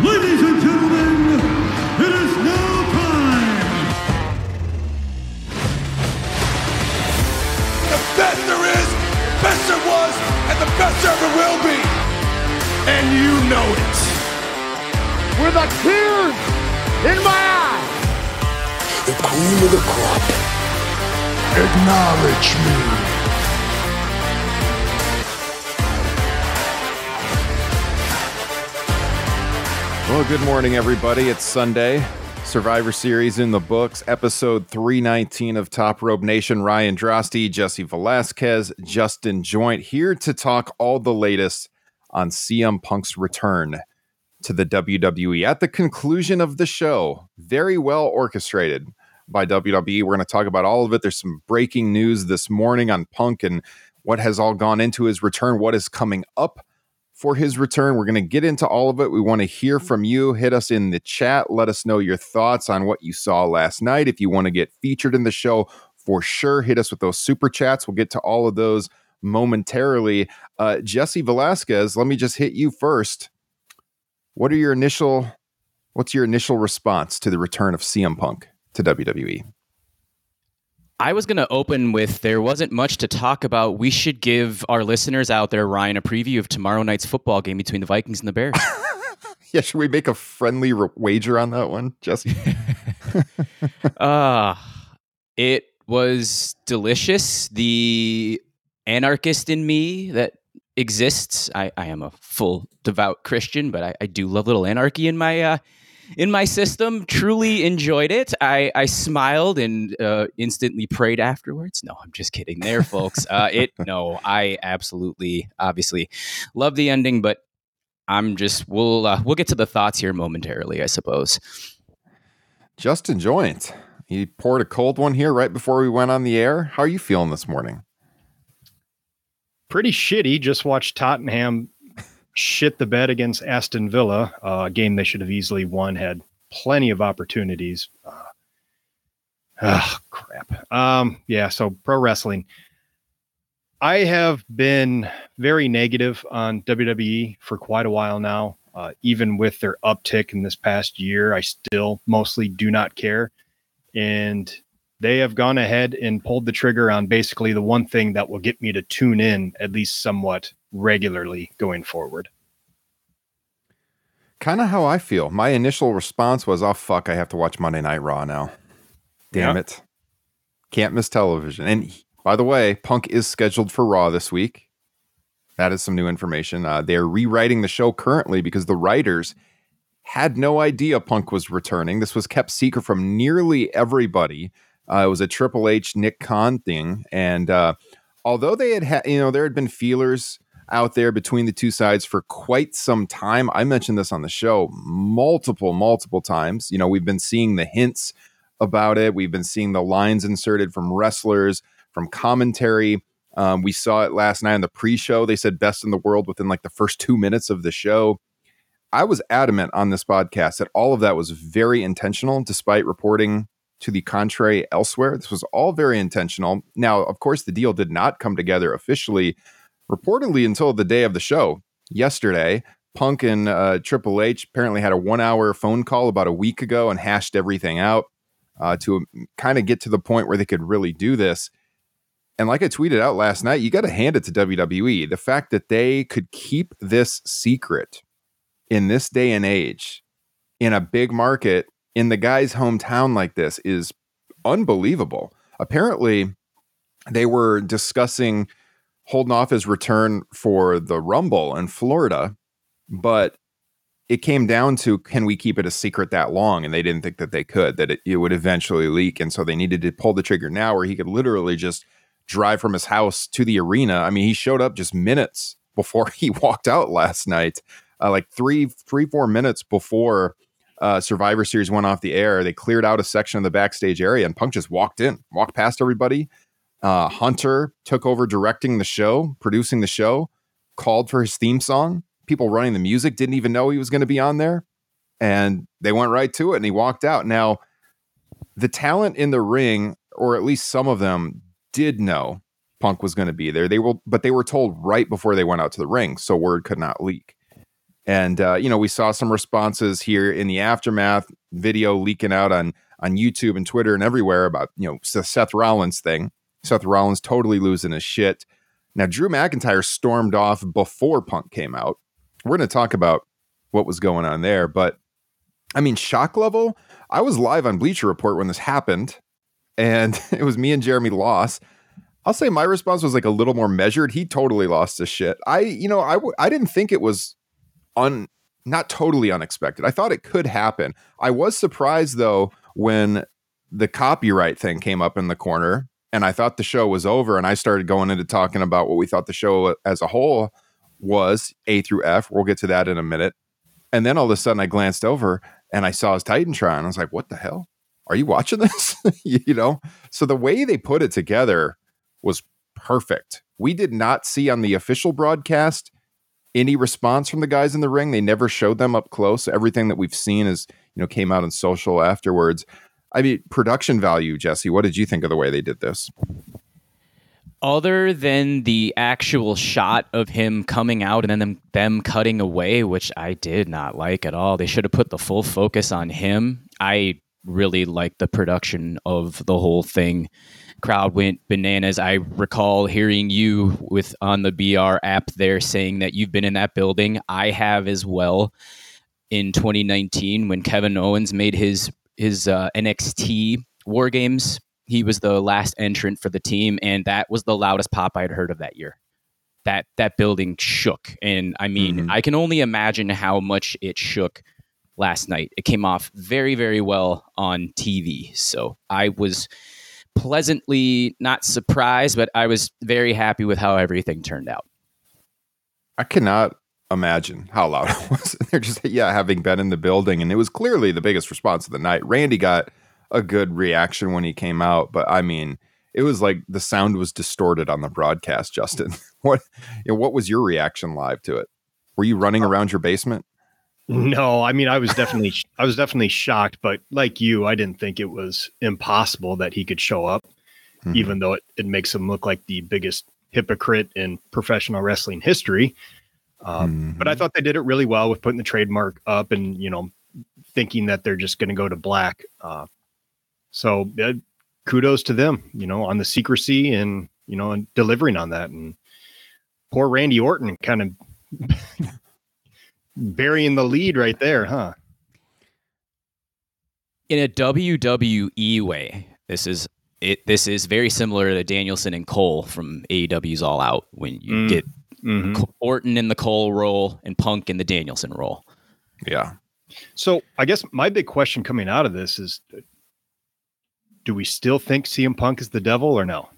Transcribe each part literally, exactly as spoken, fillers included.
Ladies and gentlemen, it is now time. The best there is, best there was, and the best there ever will be. And you know it. With a tear in my eye. The cream of the crop. Acknowledge me. Well, good morning, everybody. It's Sunday. Survivor Series in the books. Episode three nineteen of Top Rope Nation. Ryan Drosty, Jesse Velasquez, Justin Joint here to talk all the latest on C M Punk's return to the W W E. At the conclusion of the show, very well orchestrated by W W E. We're going to talk about all of it. There's some breaking news this morning on Punk and what has all gone into his return, what is coming up for his return. We're going to get into all of it. We want to hear from you. Hit us in the chat. Let us know your thoughts on what you saw last night. If you want to get featured in the show, for sure, hit us with those super chats. We'll get to all of those momentarily. Uh, Jesse Velasquez, let me just hit you first. What are your initial, what's your initial response to the return of C M Punk to W W E? I was going to open with, there wasn't much to talk about. We should give our listeners out there, Ryan, a preview of tomorrow night's football game between the Vikings and the Bears. Yeah, should we make a friendly re- wager on that one, Jesse? uh, it was delicious. The anarchist in me that exists, I, I am a full devout Christian, but I, I do love a little anarchy in my uh, in my system. Truly enjoyed it. I, I smiled and uh, instantly prayed afterwards. No, I'm just kidding there, folks. Uh, it no, I absolutely, obviously love the ending, but I'm just, we'll uh, we'll get to the thoughts here momentarily, I suppose. Justin Joint, he poured a cold one here right before we went on the air. How are you feeling this morning? Pretty shitty. Just watched Tottenham shit the bed against Aston Villa, uh, a game they should have easily won, had plenty of opportunities. Uh, oh, crap. Um, yeah, so pro wrestling. I have been very negative on W W E for quite a while now. Uh, even with their uptick in this past year, I still mostly do not care. And they have gone ahead and pulled the trigger on basically the one thing that will get me to tune in at least somewhat regularly going forward. Kind of how I feel. My initial response was, oh, fuck, I have to watch Monday Night Raw now. Damn Yep. it. Can't miss television. And by the way, Punk is scheduled for Raw this week. That is some new information. Uh, they're rewriting the show currently because the writers had no idea Punk was returning. This was kept secret from nearly everybody. Uh, it was a Triple H Nick Khan thing. And uh, although they had, ha- you know, there had been feelers out there between the two sides for quite some time. I mentioned this on the show multiple, multiple times. You know, we've been seeing the hints about it. We've been seeing the lines inserted from wrestlers, from commentary. Um, we saw it last night on the pre-show. They said best in the world within like the first two minutes of the show. I was adamant on this podcast that all of that was very intentional, despite reporting to the contrary elsewhere. This was all very intentional. Now, of course, the deal did not come together officially, reportedly until the day of the show yesterday. Punk and uh, Triple H apparently had a one-hour phone call about a week ago and hashed everything out uh, to kind of get to the point where they could really do this. And like I tweeted out last night, you got to hand it to W W E. The fact that they could keep this secret in this day and age in a big market in the guy's hometown like this is unbelievable. Apparently, they were discussing holding off his return for the Rumble in Florida, but it came down to, can we keep it a secret that long? And they didn't think that they could, that it, it would eventually leak. And so they needed to pull the trigger now where he could literally just drive from his house to the arena. I mean, he showed up just minutes before he walked out last night, uh, like three, three, four minutes before uh, Survivor Series went off the air. They cleared out a section of the backstage area and Punk just walked in, walked past everybody. Uh, Hunter took over directing the show, producing the show, called for his theme song. People running the music didn't even know he was going to be on there. And they went right to it and he walked out. Now, the talent in the ring, or at least some of them, did know Punk was going to be there. They were, but they were told right before they went out to the ring, so word could not leak. And, uh, you know, we saw some responses here in the aftermath, video leaking out on, on YouTube and Twitter and everywhere about, you know, the Seth Rollins thing. Seth Rollins totally losing his shit. Now, Drew McIntyre stormed off before Punk came out. We're going to talk about what was going on there. But, I mean, shock level, I was live on Bleacher Report when this happened. And it was me and Jeremy Loss. I'll say my response was like a little more measured. He totally lost his shit. I, you know, I, w- I didn't think it was un not totally unexpected. I thought it could happen. I was surprised though when the copyright thing came up in the corner and I thought the show was over and I started going into talking about what we thought the show as a whole was, A through F. We'll get to that in a minute. And then all of a sudden I glanced over and I saw his Titantron. I was like, what the hell? Are you watching this? You know? So the way they put it together was perfect. We did not see on the official broadcast any response from the guys in the ring. They never showed them up close. Everything that we've seen is, you know, came out on social afterwards. I mean, production value, Jesse, what did you think of the way they did this? Other than the actual shot of him coming out and then them, them cutting away, which I did not like at all. They should have put the full focus on him. I really liked the production of the whole thing. Crowd went bananas. I recall hearing you with on the B R app there saying that you've been in that building. I have as well in twenty nineteen when Kevin Owens made his his uh, N X T War Games. He was the last entrant for the team, and that was the loudest pop I'd heard of that year. That that building shook, and I mean, mm-hmm. I can only imagine how much it shook last night. It came off very, very well on T V, so I was pleasantly not surprised, but I was very happy with how everything turned out. I cannot imagine how loud it was. They're just, yeah, having been in the building, and it was clearly the biggest response of the night. Randy got a good reaction when he came out, but I mean, it was like the sound was distorted on the broadcast. Justin, what, you know, what was your reaction live to it? Were you running around your basement? No, I mean, I was definitely, I was definitely shocked, but like you, I didn't think it was impossible that he could show up, mm-hmm. even though it, it makes him look like the biggest hypocrite in professional wrestling history. Um, mm-hmm. But I thought they did it really well with putting the trademark up and, you know, thinking that they're just going to go to black. Uh, so uh, kudos to them, you know, on the secrecy and, you know, and delivering on that. And poor Randy Orton kind of burying the lead right there, huh? In a W W E way, this is it. This is very similar to Danielson and Cole from A E W's All Out when you mm. get mm-hmm. Orton in the Cole role and Punk in the Danielson role. Yeah. So I guess my big question coming out of this is, do we still think C M Punk is the devil or no?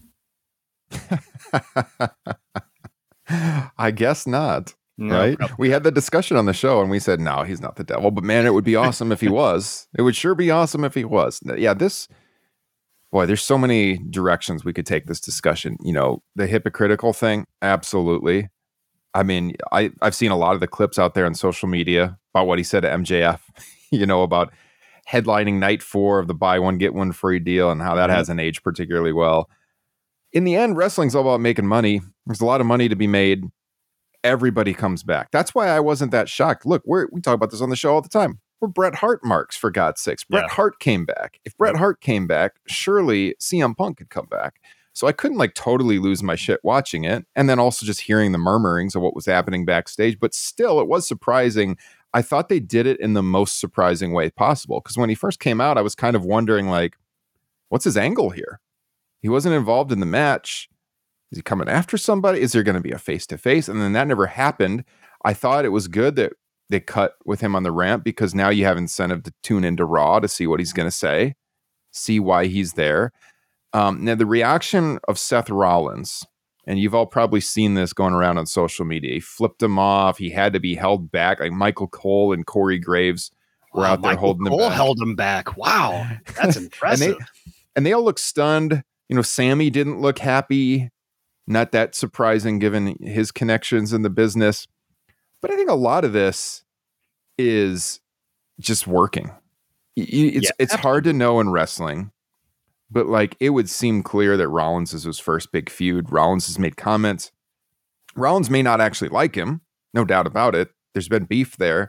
I guess not. No, right? probably. We had the discussion on the show and we said, no, he's not the devil, but man, it would be awesome if he was. It would sure be awesome if he was. Yeah, this, boy, there's so many directions we could take this discussion. You know, the hypocritical thing, absolutely. I mean, I, I've seen a lot of the clips out there on social media about what he said to M J F, you know, about headlining night four of the buy one, get one free deal and how that mm-hmm. hasn't aged particularly well. In the end, wrestling's all about making money. There's a lot of money to be made. Everybody comes back. That's why I wasn't that shocked. Look, we're, we talk about this on the show all the time. We're Bret Hart marks, for God's sakes. Bret yeah. Hart came back. If Bret Hart came back, surely C M Punk could come back. So I couldn't like totally lose my shit watching it. And then also just hearing the murmurings of what was happening backstage. But still, it was surprising. I thought they did it in the most surprising way possible. Because when he first came out, I was kind of wondering, like, what's his angle here? He wasn't involved in the match. Is he coming after somebody? Is there going to be a face-to-face? And then that never happened. I thought it was good that they cut with him on the ramp because now you have incentive to tune into Raw to see what he's going to say, see why he's there. Um, now, the reaction of Seth Rollins, and you've all probably seen this going around on social media. He flipped him off. He had to be held back. Like Michael Cole and Corey Graves were wow, out there Michael holding Cole him back. held him back. Wow, that's impressive. and, they, and they all look stunned. You know, Sammy didn't look happy. Not that surprising given his connections in the business. But I think a lot of this is just working. It's, yeah, it's hard to know in wrestling, but like it would seem clear that Rollins is his first big feud. Rollins has made comments. Rollins may not actually like him, no doubt about it. there's been beef there,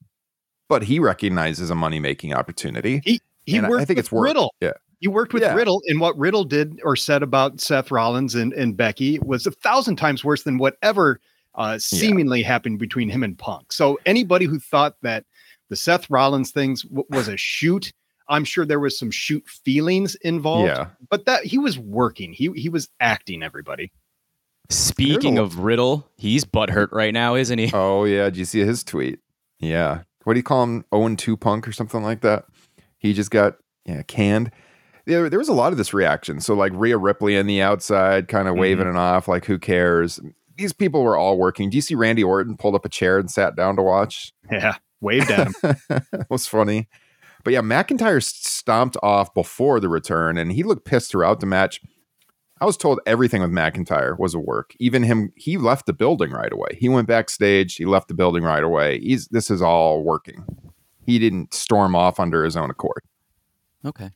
but he recognizes a money-making opportunity. He he and worked I think with it's worked. Riddle. Yeah. You worked with Yeah. Riddle, and what Riddle did or said about Seth Rollins and, and Becky was a thousand times worse than whatever uh, seemingly yeah. happened between him and Punk. So anybody who thought that the Seth Rollins things w- was a shoot, I'm sure there was some shoot feelings involved. Yeah. But that he was working. He he was acting, everybody. Speaking Riddle. of Riddle, he's butthurt right now, isn't he? Oh, yeah. Did you see his tweet? Yeah. What do you call him? oh and two Punk or something like that? He just got yeah canned. There, there was a lot of this reaction. So like Rhea Ripley on the outside kind of mm-hmm. waving it off like, who cares? These people were all working. Do you see Randy Orton pulled up a chair and sat down to watch? Yeah, waved at him. It was funny. But yeah, McIntyre stomped off before the return, and he looked pissed throughout the match. I was told everything with McIntyre was a work. Even him, he left the building right away. He went backstage. He left the building right away. He's This is all working. He didn't storm off under his own accord. Okay.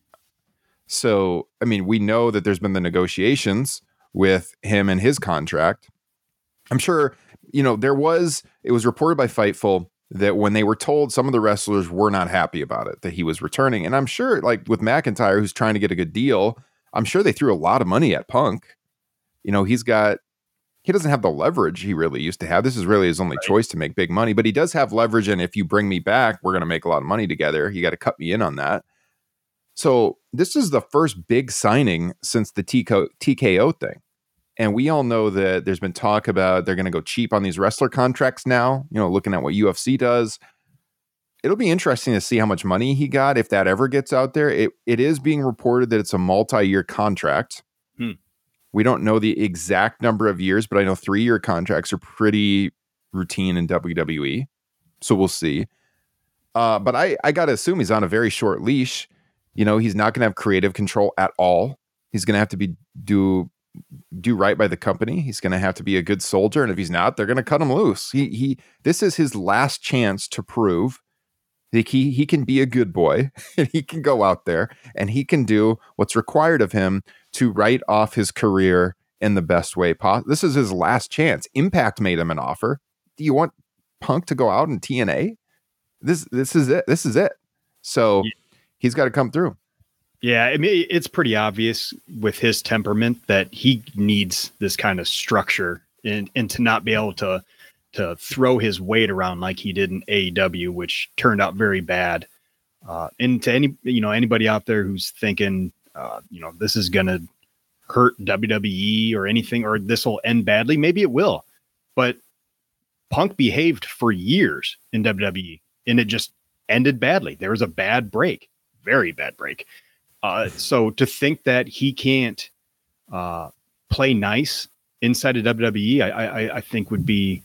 So, I mean, we know that there's been the negotiations with him and his contract. I'm sure, you know, there was, it was reported by Fightful that when they were told, some of the wrestlers were not happy about it, that he was returning. And I'm sure, like with McIntyre, who's trying to get a good deal, I'm sure they threw a lot of money at Punk. You know, he's got, he doesn't have the leverage he really used to have. This is really his only right. choice to make big money, but he does have leverage. And if you bring me back, we're going to make a lot of money together. You got to cut me in on that. So this is the first big signing since the T K O thing. And we all know that there's been talk about they're going to go cheap on these wrestler contracts now, you know, looking at what U F C does. It'll be interesting to see how much money he got if that ever gets out there. It It is being reported that it's a multi-year contract. Hmm. We don't know the exact number of years, but I know three-year contracts are pretty routine in W W E. So we'll see. Uh, but I, I got to assume he's on a very short leash. You know, he's not going to have creative control at all. He's going to have to be do do right by the company. He's going to have to be a good soldier, and if he's not, they're going to cut him loose. He he. This is his last chance to prove that he he can be a good boy, and he can go out there and he can do what's required of him to write off his career in the best way possible. This is his last chance. Impact made him an offer. Do you want Punk to go out in T N A? This this is it. This is it. So. Yeah. He's got to come through. Yeah, I mean, it's pretty obvious with his temperament that he needs this kind of structure and, and to not be able to to throw his weight around like he did in A E W, which turned out very bad. Uh, and to any, you know, anybody out there who's thinking, uh, you know, this is going to hurt W W E or anything, or this will end badly, maybe it will. But Punk behaved for years in W W E, and it just ended badly. There was a bad break. Very bad break. Uh, so to think that he can't uh, play nice inside of W W E, I, I, I think would be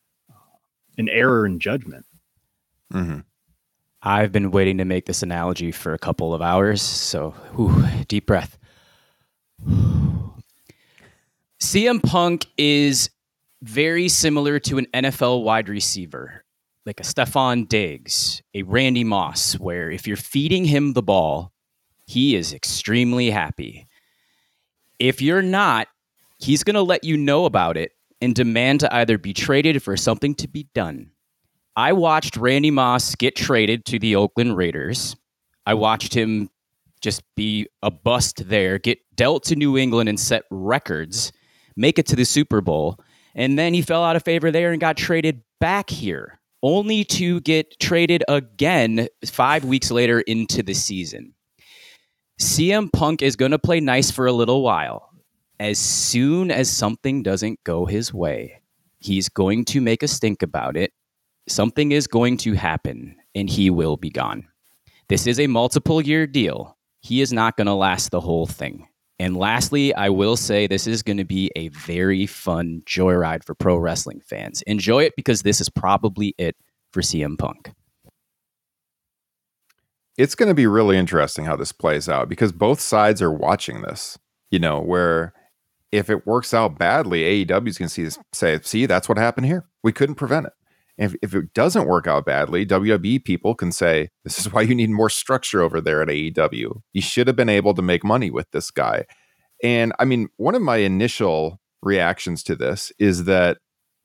an error in judgment. Mm-hmm. I've been waiting to make this analogy for a couple of hours. So whew, deep breath. C M Punk is very similar to an N F L wide receiver, like a Stephon Diggs, a Randy Moss, where if you're feeding him the ball, he is extremely happy. If you're not, he's going to let you know about it and demand to either be traded for something to be done. I watched Randy Moss get traded to the Oakland Raiders. I watched him just be a bust there, get dealt to New England and set records, make it to the Super Bowl, and then he fell out of favor there and got traded back here, only to get traded again five weeks later into the season. C M Punk is going to play nice for a little while. As soon as something doesn't go his way, he's going to make a stink about it. Something is going to happen, and he will be gone. This is a multiple-year deal. He is not going to last the whole thing. And lastly, I will say this is going to be a very fun joyride for pro wrestling fans. Enjoy it because this is probably it for C M Punk. It's going to be really interesting how this plays out because both sides are watching this, you know, where if it works out badly, A E W is going to see this, say, see, that's what happened here. We couldn't prevent it. If, if it doesn't work out badly, W W E people can say, this is why you need more structure over there at A E W. You should have been able to make money with this guy. And I mean, one of my initial reactions to this is that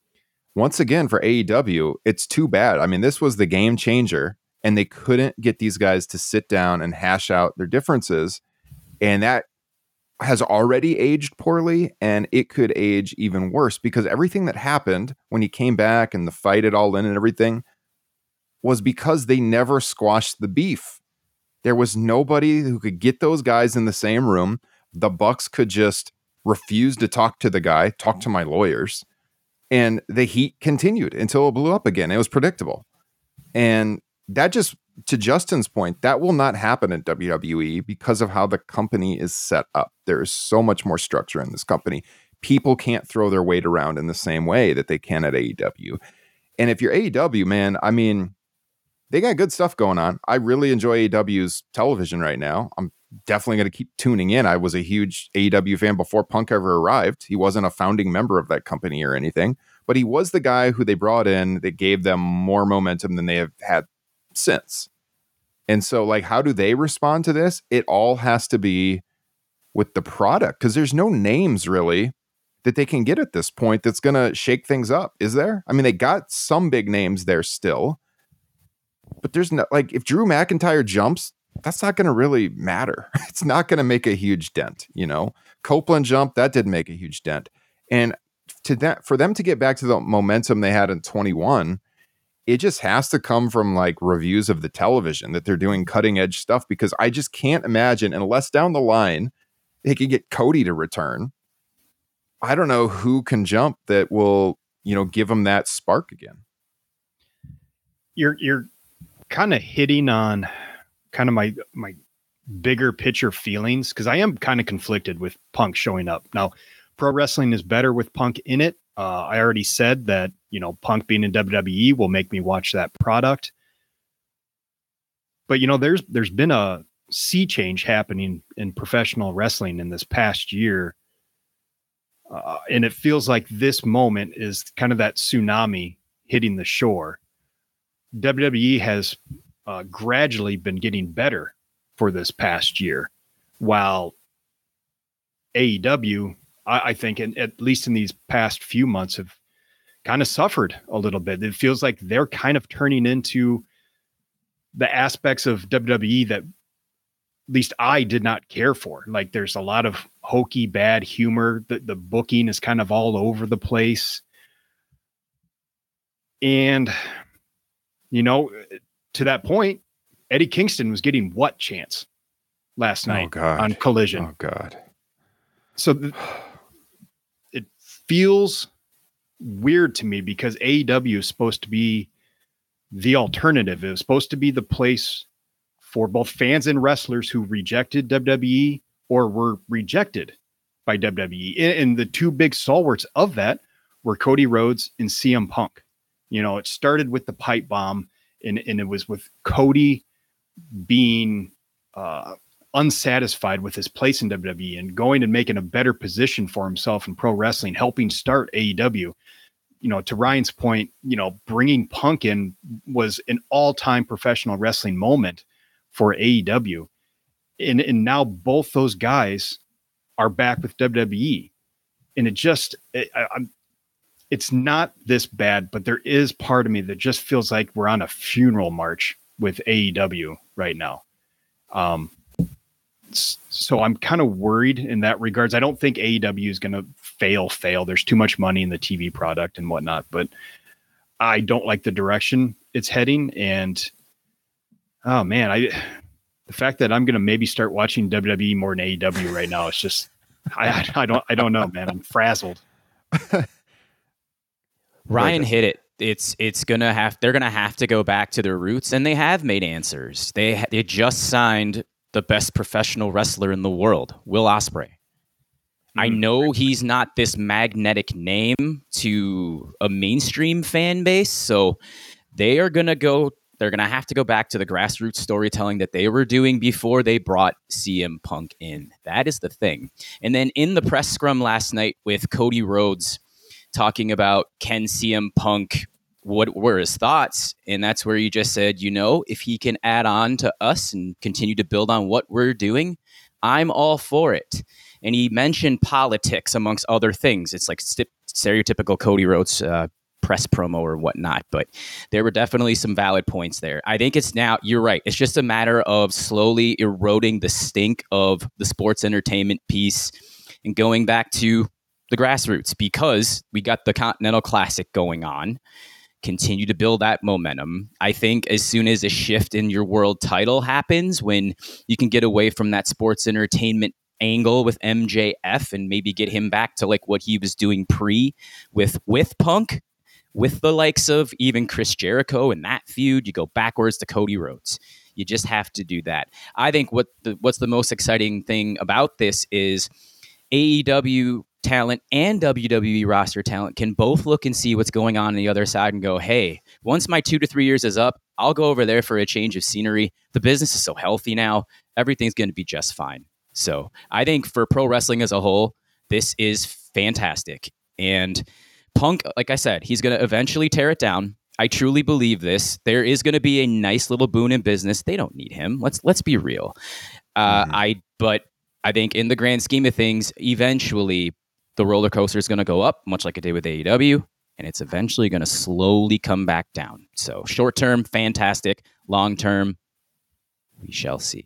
once again, for A E W, it's too bad. I mean, this was the game changer, and they couldn't get these guys to sit down and hash out their differences. And that has already aged poorly, and it could age even worse because everything that happened when he came back and the fight it all in and everything was because they never squashed the beef. There was nobody who could get those guys in the same room. The Bucks could just refuse to talk to the guy, talk to my lawyers. And the heat continued until it blew up again. It was predictable. And that just, to Justin's point, that will not happen at W W E because of how the company is set up. There is so much more structure in this company. People can't throw their weight around in the same way that they can at A E W. And if you're A E W, man, I mean, they got good stuff going on. I really enjoy A E W's television right now. I'm definitely going to keep tuning in. I was a huge A E W fan before Punk ever arrived. He wasn't a founding member of that company or anything, but he was the guy who they brought in that gave them more momentum than they have had since. And so, like, how do they respond to this? It all has to be with the product, because there's no names really that they can get at this point that's going to shake things up, is there? I mean, they got some big names there still, but there's no, like, if Drew McIntyre jumps, that's not going to really matter. It's not going to make a huge dent, you know. Copeland jumped, that didn't make a huge dent. And to that, for them to get back to the momentum they had in twenty-one, it just has to come from like reviews of the television that they're doing cutting edge stuff, because I just can't imagine, unless down the line they can get Cody to return, I don't know who can jump that will, you know, give them that spark again. You're, you're kind of hitting on kind of my, my bigger picture feelings, because I am kind of conflicted with Punk showing up. Now, pro wrestling is better with Punk in it. Uh, I already said that, you know, Punk being in W W E will make me watch that product. But, you know, there's there's been a sea change happening in professional wrestling in this past year. Uh, and it feels like this moment is kind of that tsunami hitting the shore. W W E has uh, gradually been getting better for this past year, while A E W, I, I think, in, at least in these past few months, have kind of suffered a little bit. It feels like they're kind of turning into the aspects of W W E that at least I did not care for. Like, there's a lot of hokey, bad humor. The, the booking is kind of all over the place. And, you know, to that point, Eddie Kingston was getting what chance last night oh, God. on Collision? Oh, God. So th- it feels weird to me, because A E W is supposed to be the alternative. It was supposed to be the place for both fans and wrestlers who rejected W W E or were rejected by W W E. And the two big stalwarts of that were Cody Rhodes and C M Punk. You know, it started with the pipe bomb, and, and it was with Cody being uh, unsatisfied with his place in W W E and going and making a better position for himself in pro wrestling, helping start A E W. You know, to Ryan's point, you know, bringing Punk in was an all-time professional wrestling moment for A E W. And, and now both those guys are back with W W E. And it just, it, I, I'm, it's not this bad, but there is part of me that just feels like we're on a funeral march with A E W right now. Um, so I'm kind of worried in that regards. I don't think A E W is going to fail, fail. There's too much money in the T V product and whatnot, but I don't like the direction it's heading. And, oh man, I, the fact that I'm going to maybe start watching W W E more than A E W right now, it's just, I, I don't, I don't know, man. I'm frazzled. Ryan hit it. It's it's gonna have they're gonna have to go back to their roots, and they have made answers. They they just signed the best professional wrestler in the world, Will Ospreay. Mm-hmm. I know he's not this magnetic name to a mainstream fan base, so they are gonna go. They're gonna have to go back to the grassroots storytelling that they were doing before they brought C M Punk in. That is the thing. And then in the press scrum last night with Cody Rhodes talking about can C M Punk, what were his thoughts? And that's where you just said, you know, if he can add on to us and continue to build on what we're doing, I'm all for it. And he mentioned politics amongst other things. It's like st- stereotypical Cody Rhodes uh, press promo or whatnot, but there were definitely some valid points there. I think it's now, you're right. It's just a matter of slowly eroding the stink of the sports entertainment piece and going back to the grassroots, because we got the Continental Classic going on. Continue to build that momentum. I think as soon as a shift in your world title happens, when you can get away from that sports entertainment angle with M J F and maybe get him back to like what he was doing pre with with Punk, with the likes of even Chris Jericho and that feud, you go backwards to Cody Rhodes. You just have to do that. I think what the, what's the most exciting thing about this is A E W talent and W W E roster talent can both look and see what's going on on the other side and go, hey, once my two to three years is up, I'll go over there for a change of scenery. The business is so healthy now. Everything's going to be just fine. So I think for pro wrestling as a whole, this is fantastic. And Punk, like I said, he's going to eventually tear it down. I truly believe this. There is going to be a nice little boon in business. They don't need him. Let's let's be real. Uh, mm-hmm. I but I think in the grand scheme of things, eventually the roller coaster is going to go up, much like it did with A E W, and it's eventually going to slowly come back down. So short term, fantastic. Long term, we shall see.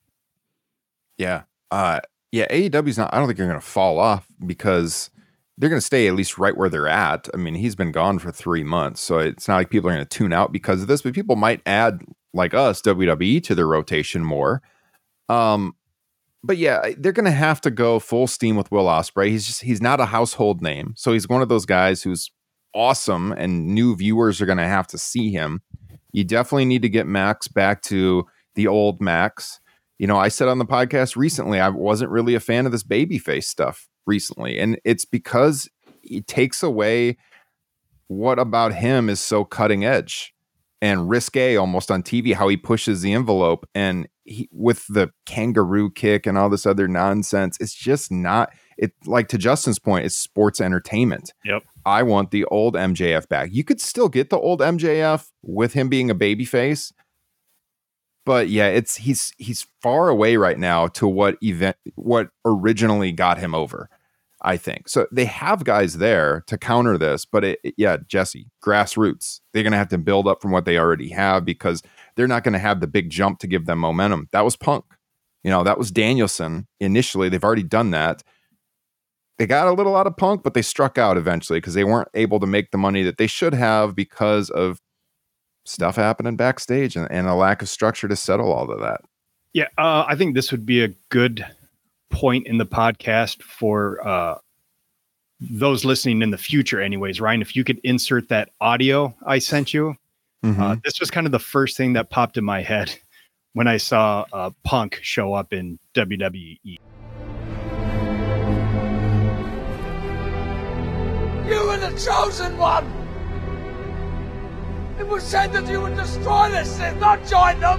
Yeah. Uh, yeah, A E W's not, I don't think they're going to fall off because they're going to stay at least right where they're at. I mean, he's been gone for three months, so it's not like people are going to tune out because of this, but people might add, like us, W W E to their rotation more. Um, but yeah, they're going to have to go full steam with Will Ospreay. He's just, he's not a household name. So he's one of those guys who's awesome and new viewers are going to have to see him. You definitely need to get Max back to the old Max. You know, I said on the podcast recently, I wasn't really a fan of this babyface stuff recently. And it's because it takes away what about him is so cutting edge and risque almost on T V, how he pushes the envelope and he, with the kangaroo kick and all this other nonsense, it's just not it like to Justin's point, it's sports entertainment. Yep. I want the old M J F back. You could still get the old M J F with him being a babyface. But yeah, it's he's he's far away right now to what event what originally got him over, I think. So they have guys there to counter this, but it, it, yeah, Jesse, grassroots. They're going to have to build up from what they already have because they're not going to have the big jump to give them momentum. That was Punk. You know, that was Danielson initially. They've already done that. They got a little out of Punk, but they struck out eventually because they weren't able to make the money that they should have because of stuff happening backstage and, and a lack of structure to settle all of that. Yeah, uh, I think this would be a good point in the podcast for uh, those listening in the future anyways. Ryan, if you could insert that audio I sent you. Mm-hmm. Uh, this was kind of the first thing that popped in my head when I saw uh, Punk show up in W W E. You were the chosen one! It was said that you would destroy this Sith, not join them!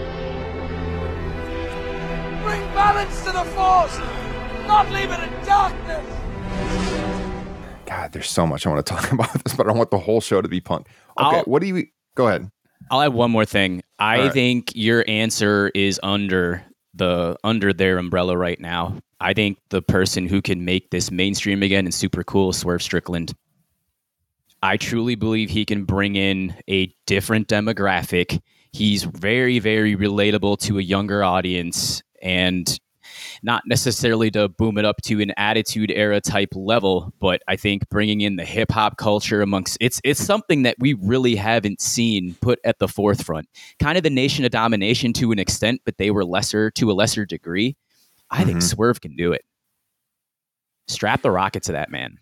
Bring balance to the Force, not leave it in darkness! God, there's so much I want to talk about this, but I want the whole show to be Punk. Okay, I'll, what do you... Go ahead. I'll add one more thing. I right. think your answer is under the under their umbrella right now. I think the person who can make this mainstream again and super cool is Swerve Strickland. I truly believe he can bring in a different demographic. He's very, very relatable to a younger audience and not necessarily to boom it up to an Attitude Era type level, but I think bringing in the hip hop culture amongst it's it's something that we really haven't seen put at the forefront. Kind of the Nation of Domination to an extent, but they were lesser to a lesser degree. I mm-hmm. think Swerve can do it. Strap the rocket to that man.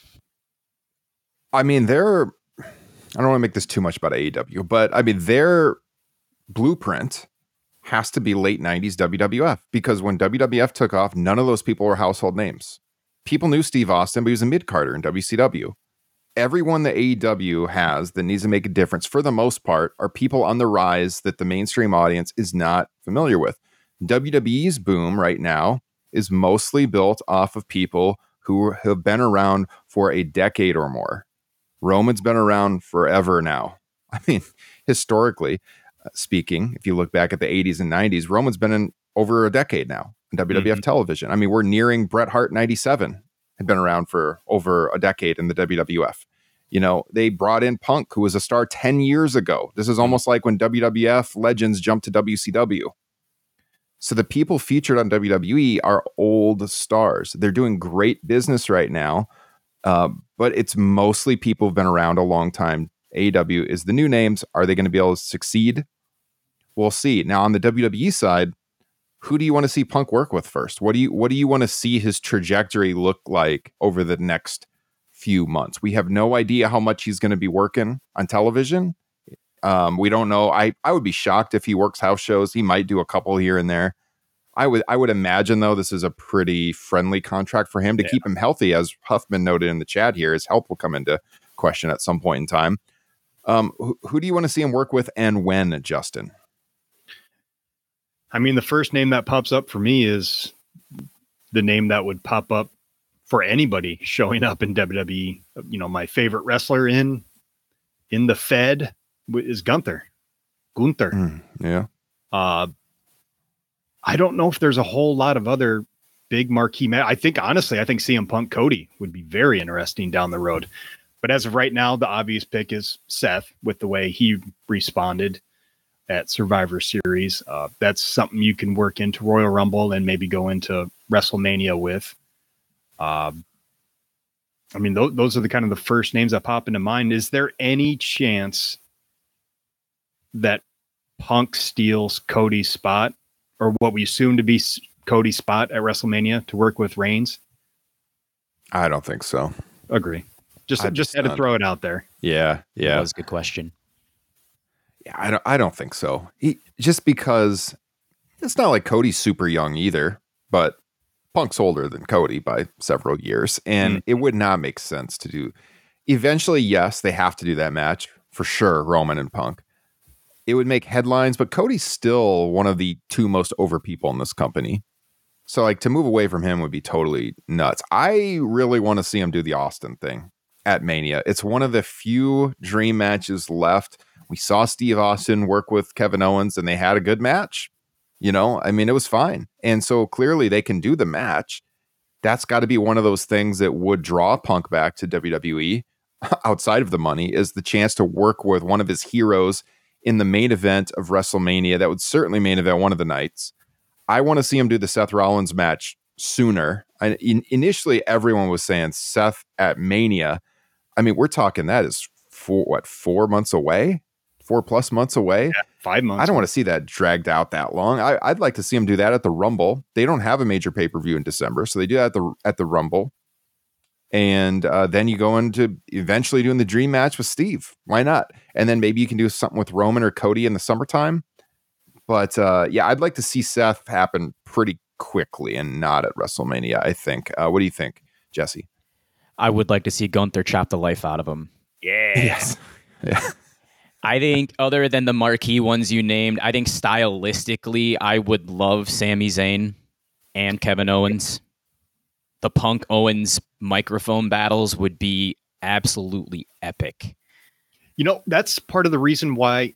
I mean, they're, I don't want to make this too much about A E W, but I mean, their blueprint has to be late nineties W W F because when W W F took off, none of those people were household names. People knew Steve Austin, but he was a mid-carder in W C W. Everyone that A E W has that needs to make a difference, for the most part, are people on the rise that the mainstream audience is not familiar with. W W E's boom right now is mostly built off of people who have been around for a decade or more. Roman's been around forever now. I mean, historically uh, speaking, if you look back at the eighties and nineties, Roman's been in over a decade now in W W F mm-hmm. television. I mean, we're nearing Bret Hart ninety-seven, had been around for over a decade in the W W F. You know, they brought in Punk, who was a star ten years ago. This is almost like when W W F legends jumped to W C W. So the people featured on W W E are old stars. They're doing great business right now, uh, but it's mostly people who've been around a long time. A E W is the new names. Are they going to be able to succeed? We'll see. Now on the W W E side, who do you want to see Punk work with first? What do you what do you want to see his trajectory look like over the next few months? We have no idea how much he's going to be working on television. Um, we don't know. I, I would be shocked if he works house shows. He might do a couple here and there. I would I would imagine, though, this is a pretty friendly contract for him to yeah. keep him healthy. As Huffman noted in the chat here, his health will come into question at some point in time. Um, who, who do you want to see him work with and when, Justin? I mean, the first name that pops up for me is the name that would pop up for anybody showing up in W W E. You know, my favorite wrestler in in the Fed is Gunther. Gunther. Mm, yeah. Uh, I don't know if there's a whole lot of other big marquee match. I think, honestly, I think C M Punk Cody would be very interesting down the road. But as of right now, the obvious pick is Seth with the way he responded at Survivor Series. Uh, that's something you can work into Royal Rumble and maybe go into WrestleMania with. Uh, I mean, th- those are the kind of the first names that pop into mind. Is there any chance that Punk steals Cody's spot, or what we assume to be Cody's spot at WrestleMania to work with Reigns? I don't think so. Agree. Just I just just had to not. throw it out there. Yeah, yeah. That was a good question. Yeah, I don't. I don't think so. He, just because it's not like Cody's super young either, but Punk's older than Cody by several years, and mm. it would not make sense to do. Eventually, yes, they have to do that match for sure. Roman and Punk. It would make headlines, but Cody's still one of the two most over people in this company. So, like, to move away from him would be totally nuts. I really want to see him do the Austin thing at Mania. It's one of the few dream matches left. We saw Steve Austin work with Kevin Owens, and they had a good match. You know, I mean, it was fine. And so clearly they can do the match. That's got to be one of those things that would draw Punk back to W W E outside of the money, is the chance to work with one of his heroes in the main event of WrestleMania. That would certainly main event one of the nights. I want to see him do the Seth Rollins match sooner. I, in, initially, everyone was saying Seth at Mania. I mean, we're talking that is four, what, four months away? Four plus months away? Yeah, five months. I don't want to see that dragged out that long. I, I'd like to see him do that at the Rumble. They don't have a major pay-per-view in December, so they do that at the, at the Rumble. And uh, then you go into eventually doing the dream match with Steve. Why not? And then maybe you can do something with Roman or Cody in the summertime. But uh, yeah, I'd like to see Seth happen pretty quickly and not at WrestleMania, I think. Uh, what do you think, Jesse? I would like to see Gunther chop the life out of him. Yeah. Yes. Yeah. I think other than the marquee ones you named, I think stylistically, I would love Sami Zayn and Kevin Owens. The Punk Owens microphone battles would be absolutely epic. You know, that's part of the reason why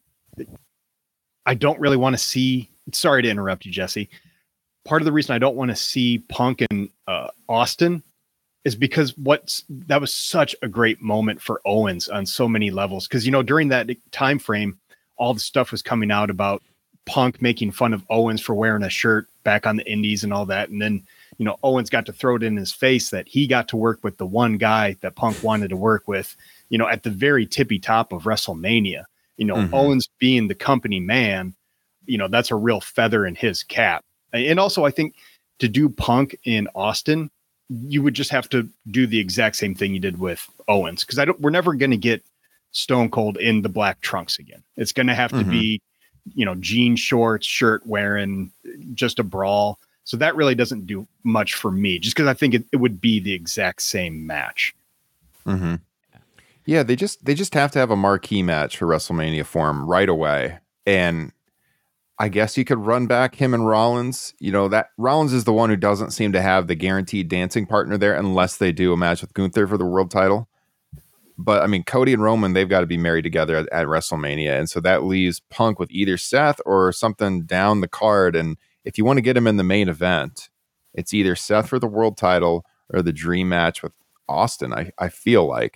I don't really want to see, sorry to interrupt you, Jesse. Part of the reason I don't want to see Punk and uh, Austin is because what's that was such a great moment for Owens on so many levels. Because, you know, during that time frame, all the stuff was coming out about Punk making fun of Owens for wearing a shirt back on the Indies and all that. And then, you know, Owens got to throw it in his face that he got to work with the one guy that Punk wanted to work with, you know, at the very tippy top of WrestleMania. You know, mm-hmm. Owens being the company man, you know, that's a real feather in his cap. And also, I think to do Punk in Austin, you would just have to do the exact same thing you did with Owens. Because I don't, we're never going to get Stone Cold in the black trunks again. It's going to have mm-hmm. to be, you know, jean shorts, shirt wearing, just a brawl. So that really doesn't do much for me, just because I think it, it would be the exact same match. Mm-hmm. Yeah, they just they just have to have a marquee match for WrestleMania for him right away. And I guess you could run back him and Rollins. You know, that Rollins is the one who doesn't seem to have the guaranteed dancing partner there unless they do a match with Gunther for the world title. But I mean, Cody and Roman, they've got to be married together at, at WrestleMania. And so that leaves Punk with either Seth or something down the card. And if you want to get him in the main event, it's either Seth for the world title or the dream match with Austin, I, I feel like.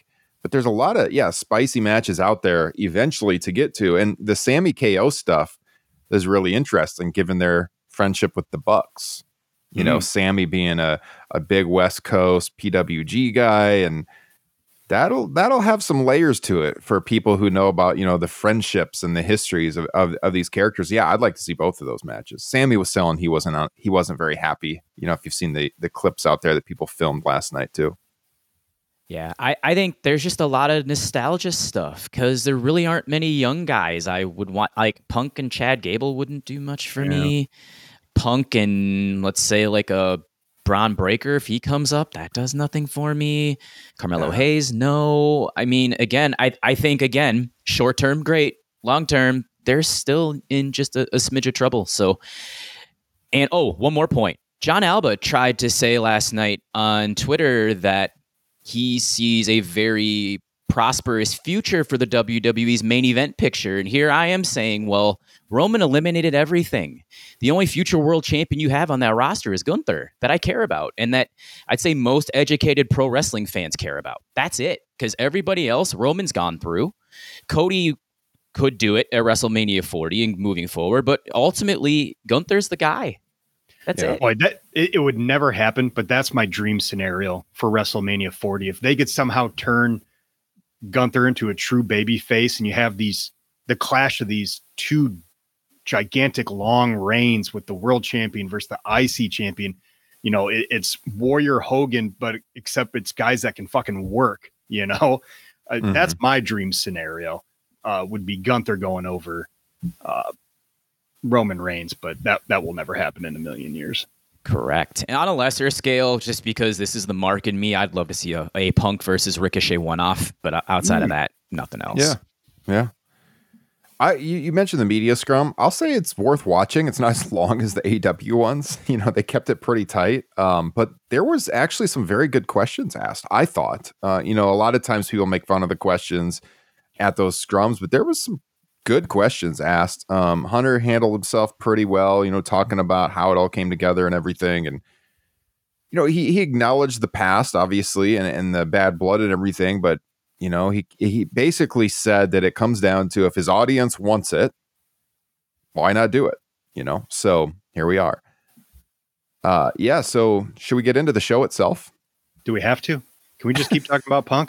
but there's a lot of, yeah, spicy matches out there eventually to get to. And the Sammy K O stuff is really interesting given their friendship with the Bucks. You mm-hmm. know, Sammy being a, a big West Coast P W G guy, and that'll that'll have some layers to it for people who know about, you know, the friendships and the histories of, of, of these characters. Yeah, I'd like to see both of those matches. Sammy was selling he wasn't on, he wasn't very happy. You know, if you've seen the the clips out there that people filmed last night too. Yeah, I, I think there's just a lot of nostalgia stuff because there really aren't many young guys I would want. Like Punk and Chad Gable wouldn't do much for yeah. me. Punk and let's say like a Braun Breaker, if he comes up, that does nothing for me. Carmelo yeah. Hayes, no. I mean, again, I I think, again, short term, great. Long term, they're still in just a, a smidge of trouble. So, and oh, one more point. John Alba tried to say last night on Twitter that he sees a very prosperous future for the W W E's main event picture. And here I am saying, well, Roman eliminated everything. The only future world champion you have on that roster is Gunther that I care about. And that I'd say most educated pro wrestling fans care about. That's it. Because everybody else, Roman's gone through. Cody could do it at WrestleMania forty and moving forward. But ultimately, Gunther's the guy. That's yeah. it. Boy, that, it. It would never happen, but that's my dream scenario for WrestleMania forty. If they could somehow turn Gunther into a true baby face and you have these, the clash of these two gigantic long reigns with the world champion versus the I C champion, you know, it, it's Warrior Hogan, but except it's guys that can fucking work, you know, uh, mm-hmm. that's my dream scenario, uh, would be Gunther going over, uh, Roman Reigns, but that, that will never happen in a million years. Correct. And on a lesser scale, just because this is the mark in me, I'd love to see a, a Punk versus Ricochet one-off, but outside mm. of that, nothing else. Yeah. Yeah. I you, you mentioned the media scrum. I'll say it's worth watching. It's not as long as the A E W ones. You know, they kept it pretty tight. Um, but there was actually some very good questions asked, I thought. Uh, you know, a lot of times people make fun of the questions at those scrums, but there was some good questions asked. Um, Hunter handled himself pretty well, you know, talking about how it all came together and everything. And, you know, he, he acknowledged the past, obviously, and, and the bad blood and everything. But, you know, he, he basically said that it comes down to if his audience wants it, why not do it? You know, so here we are. Uh, yeah. So should we get into the show itself? Do we have to? Can we just keep talking about Punk?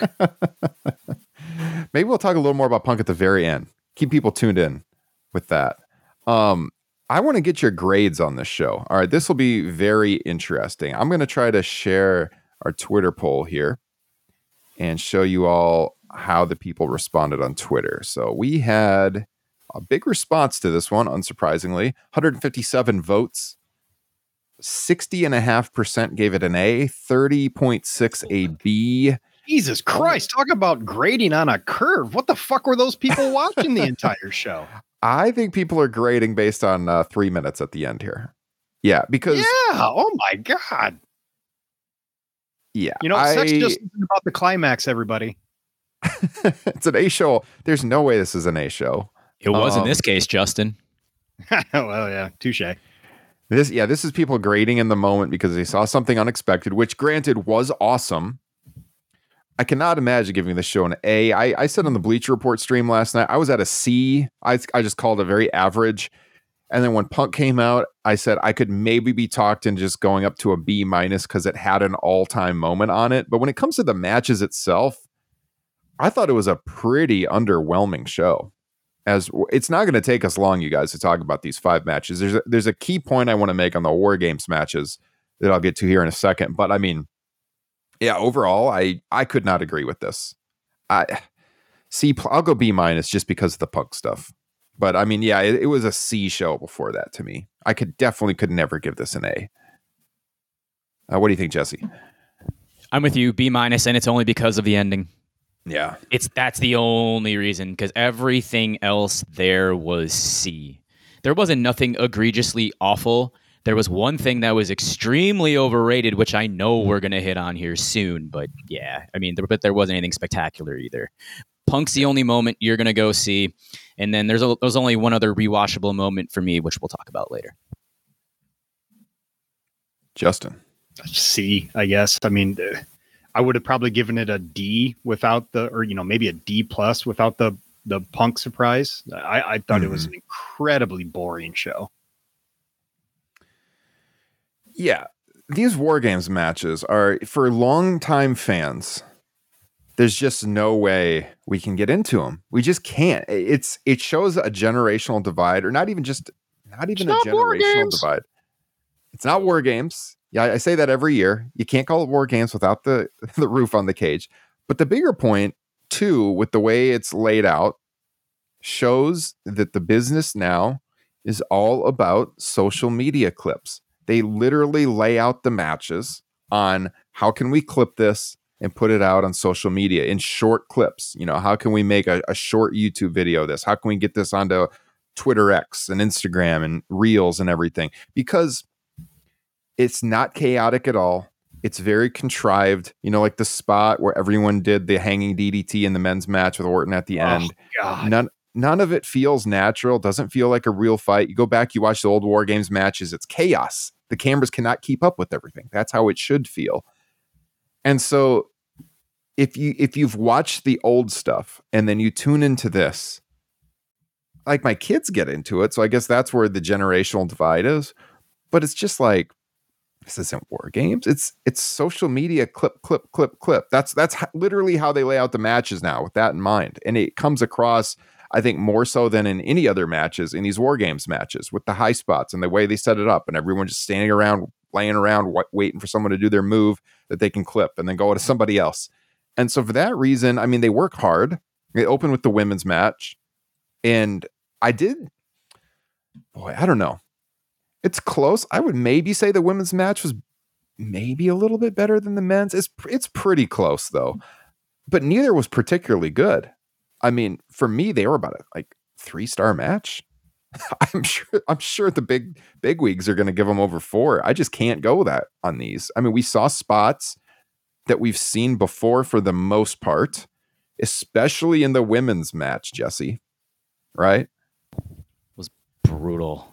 Maybe we'll talk a little more about Punk at the very end. Keep people tuned in with that. Um, I want to get your grades on this show. All right, this will be very interesting. I'm going to try to share our Twitter poll here and show you all how the people responded on Twitter. So we had a big response to this one, unsurprisingly. one hundred fifty-seven votes. sixty point five percent gave it an A, thirty point six a B. Jesus Christ, talk about grading on a curve. What the fuck were those people watching the entire show? I think people are grading based on uh, three minutes at the end here. Yeah, because... Yeah, oh my God. Yeah. You know, I, sex just isn't about the climax, everybody. It's an A show. There's no way this is an A show. It was um, in this case, Justin. Well, yeah, touche. This, yeah, this is people grading in the moment because they saw something unexpected, which granted was awesome. I cannot imagine giving this show an A. I, I said on the Bleacher Report stream last night, I was at a C. I, I just called it very average. And then when Punk came out, I said I could maybe be talked into just going up to a B minus because it had an all-time moment on it. But when it comes to the matches itself, I thought it was a pretty underwhelming show. As it's not going to take us long, you guys, to talk about these five matches. There's a, there's a key point I want to make on the War Games matches that I'll get to here in a second. But I mean, yeah, overall, I, I could not agree with this. I C, I'll go B minus just because of the Punk stuff. But I mean, yeah, it, it was a C show before that to me. I could definitely could never give this an A. Uh, what do you think, Jesse? I'm with you, B minus, and it's only because of the ending. Yeah, it's that's the only reason, because everything else there was C. There wasn't nothing egregiously awful. There was one thing that was extremely overrated, which I know we're going to hit on here soon. But yeah, I mean, there, but there wasn't anything spectacular either. Punk's the only moment you're going to go see. And then there's, a, there's only one other rewatchable moment for me, which we'll talk about later. Justin. C, I guess. I mean, I would have probably given it a D without the, or, you know, maybe a D plus without the, the Punk surprise. I, I thought mm-hmm. it was an incredibly boring show. Yeah. These War Games matches are, for longtime fans, there's just no way we can get into them. We just can't. It's it shows a generational divide, or not even just not even it's a not generational divide. It's not War Games. Yeah, I say that every year. You can't call it War Games without the the roof on the cage. But the bigger point, too, with the way it's laid out, shows that the business now is all about social media clips. They literally lay out the matches on how can we clip this and put it out on social media in short clips. You know, how can we make a, a short YouTube video of this? How can we get this onto Twitter X and Instagram and Reels and everything? Because it's not chaotic at all. It's very contrived. You know, like the spot where everyone did the hanging D D T in the men's match with Orton at the oh, end. God. None None of it feels natural. Doesn't feel like a real fight. You go back, you watch the old War Games matches. It's chaos. The cameras cannot keep up with everything. That's how it should feel. And so if you if you've watched the old stuff and then you tune into this, like my kids get into it. So I guess that's where the generational divide is. But it's just like, this isn't War Games. It's it's social media clip, clip, clip, clip. That's that's literally how they lay out the matches now with that in mind. And it comes across, I think, more so than in any other matches in these War Games matches with the high spots and the way they set it up and everyone just standing around, laying around, w- waiting for someone to do their move that they can clip and then go to somebody else. And so for that reason, I mean, they work hard. They open with the women's match. And I did, boy, I don't know. It's close. I would maybe say the women's match was maybe a little bit better than the men's. It's it's pretty close, though. But neither was particularly good. I mean, for me, they were about a like three-star match. I'm sure I'm sure the big big wigs are going to give them over four. I just can't go that on these. I mean, we saw spots that we've seen before for the most part, especially in the women's match, Jesse. Right? It was brutal.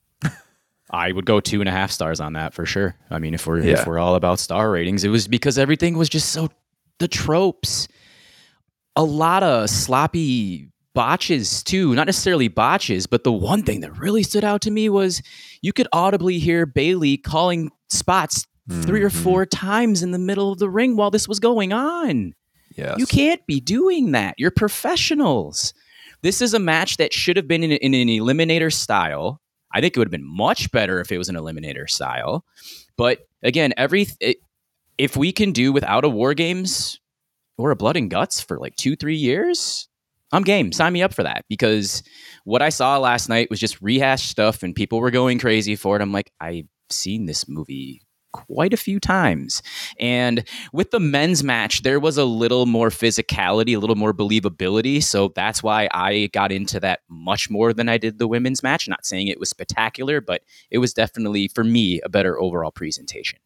I would go two and a half stars on that for sure. I mean, if we're yeah. if we're all about star ratings, it was because everything was just so the tropes. A lot of sloppy botches too, not necessarily botches, but the one thing that really stood out to me was you could audibly hear Bayley calling spots mm-hmm. three or four times in the middle of the ring while this was going on. Yes. You can't be doing that. You're professionals. This is a match that should have been in, in an eliminator style. I think it would have been much better if it was an eliminator style. But again, every it, if we can do without a War Games or a Blood and Guts for like two, three years, I'm game. Sign me up for that. Because what I saw last night was just rehashed stuff and people were going crazy for it. I'm like, I've seen this movie quite a few times. And with the men's match, there was a little more physicality, a little more believability. So that's why I got into that much more than I did the women's match. Not saying it was spectacular, but it was definitely, for me, a better overall presentation.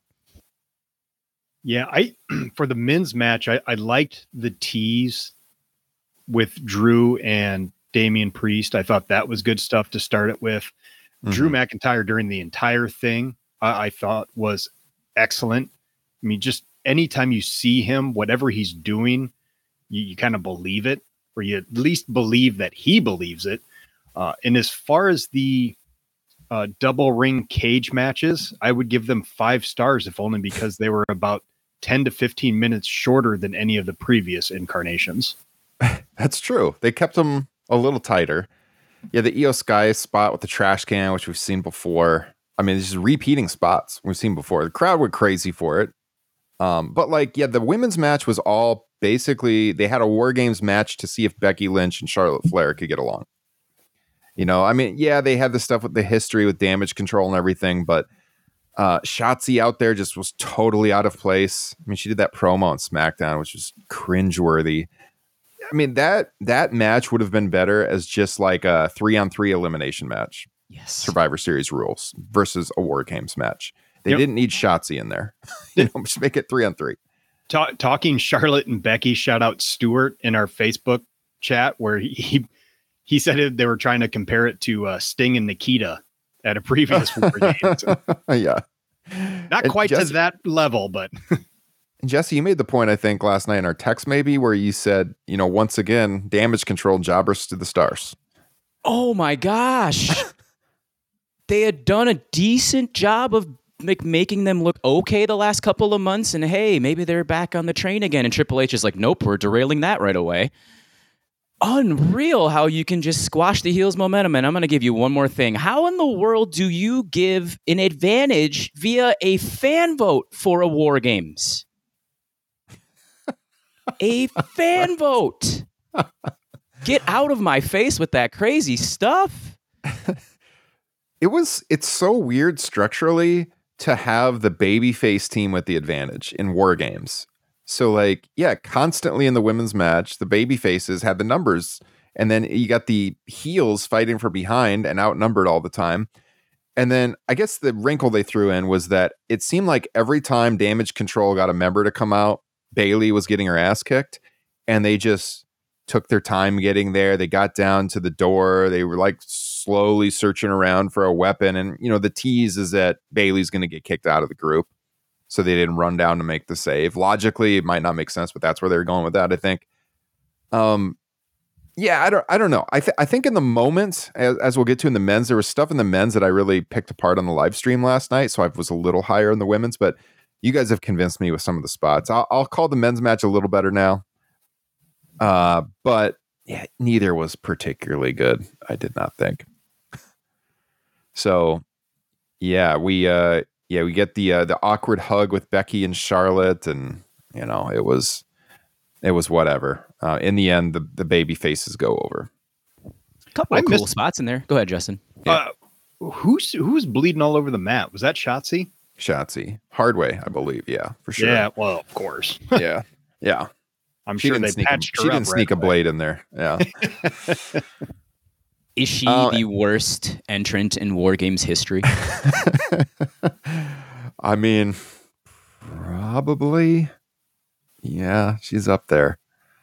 Yeah, I for the men's match, I, I liked the tease with Drew and Damian Priest. I thought that was good stuff to start it with. Mm-hmm. Drew McIntyre during the entire thing, I, I thought was excellent. I mean, just anytime you see him, whatever he's doing, you, you kind of believe it, or you at least believe that he believes it. Uh, and as far as the uh, double ring cage matches, I would give them five stars, if only because they were about ten to fifteen minutes shorter than any of the previous incarnations. That's true. They kept them a little tighter. Yeah, the Io Sky spot with the trash can, which we've seen before. I mean, it's just repeating spots we've seen before. The crowd went crazy for it. Um, but like, yeah, the women's match was all basically, they had a War Games match to see if Becky Lynch and Charlotte Flair could get along. You know, I mean, yeah, they had the stuff with the history with Damage Control and everything, but uh, Shotzi out there just was totally out of place. I mean, she did that promo on SmackDown, which was cringeworthy. I mean, that that match would have been better as just like a three-on-three elimination match. Yes. Survivor Series rules versus a War Games match. They Yep. didn't need Shotzi in there. You know, just make it three-on-three. Ta- talking Charlotte and Becky, shout out Stuart in our Facebook chat where he he, he said it, they were trying to compare it to uh, Sting and Nikita at a previous War Games. Yeah. Not And quite just- to that level, but And Jesse, you made the point, I think, last night in our text maybe, where you said, you know, once again, damage control jobbers to the stars. Oh my gosh. They had done a decent job of like making them look okay the last couple of months, and hey, maybe they're back on the train again. And Triple H is like, nope, we're derailing that right away. Unreal how you can just squash the heels momentum. And I'm going to give you one more thing. How in the world do you give an advantage via a fan vote for a War Games? A fan vote. Get out of my face with that crazy stuff. It was, it's so weird structurally to have the babyface team with the advantage in War Games. So like, yeah, constantly in the women's match, the babyfaces had the numbers, and then you got the heels fighting from behind and outnumbered all the time. And then I guess the wrinkle they threw in was that it seemed like every time Damage Control got a member to come out, Bayley was getting her ass kicked, and they just took their time getting there. They got down to the door. They were like slowly searching around for a weapon. And, you know, the tease is that Bayley's going to get kicked out of the group. So they didn't run down to make the save. Logically, it might not make sense, but that's where they're going with that, I think. Um, yeah, I don't, I don't know. I, th- I think in the moment, as, as we'll get to in the men's, there was stuff in the men's that I really picked apart on the live stream last night. So I was a little higher in the women's, but you guys have convinced me with some of the spots. I'll, I'll call the men's match a little better now. Uh, but yeah, neither was particularly good. I did not think. So yeah, we, uh, yeah, we get the, uh, the awkward hug with Becky and Charlotte, and you know, it was, it was whatever. Uh, in the end, the, the baby faces go over. A couple I of cool missed- spots in there. Go ahead, Justin. Uh, who's who's bleeding all over the mat? Was that Shotzi? Shotzi. Hardway, I believe. Yeah, for sure. Yeah, well, of course. yeah. Yeah. I'm She sure didn't they sneak, a, patched her she up didn't sneak right a away. blade in there. Yeah. Is she Uh, the worst entrant in War Games history? I mean, probably. Yeah, she's up there.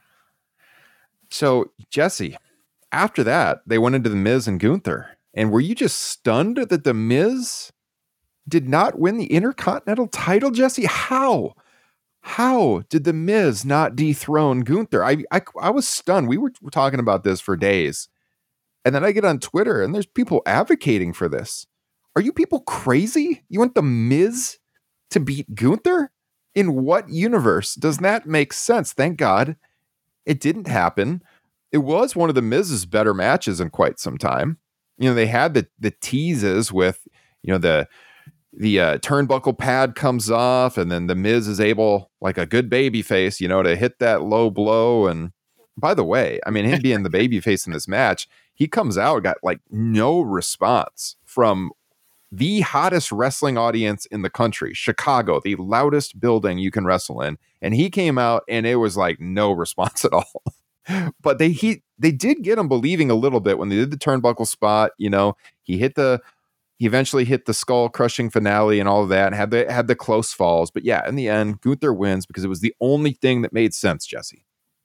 So, Jesse, after that, they went into the Miz and Gunther. And were you just stunned that the Miz did not win the Intercontinental title, Jesse? How? How did the Miz not dethrone Gunther? I, I I was stunned. We were talking about this for days. And then I get on Twitter and there's people advocating for this. Are you people crazy? You want the Miz to beat Gunther? In what universe does that make sense? Thank God it didn't happen. It was one of the Miz's better matches in quite some time. You know, they had the the teases with, you know, the the uh, turnbuckle pad comes off, and then the Miz is able, like a good baby face, you know, to hit that low blow. And by the way, I mean, him being the baby face in this match, he comes out, got like no response from the hottest wrestling audience in the country, Chicago, the loudest building you can wrestle in. And he came out and it was like no response at all. But they he they did get him believing a little bit when they did the turnbuckle spot. You know, he hit the he eventually hit the skull crushing finale and all of that, and had the had the close falls. But yeah, in the end, Gunther wins because it was the only thing that made sense, Jesse.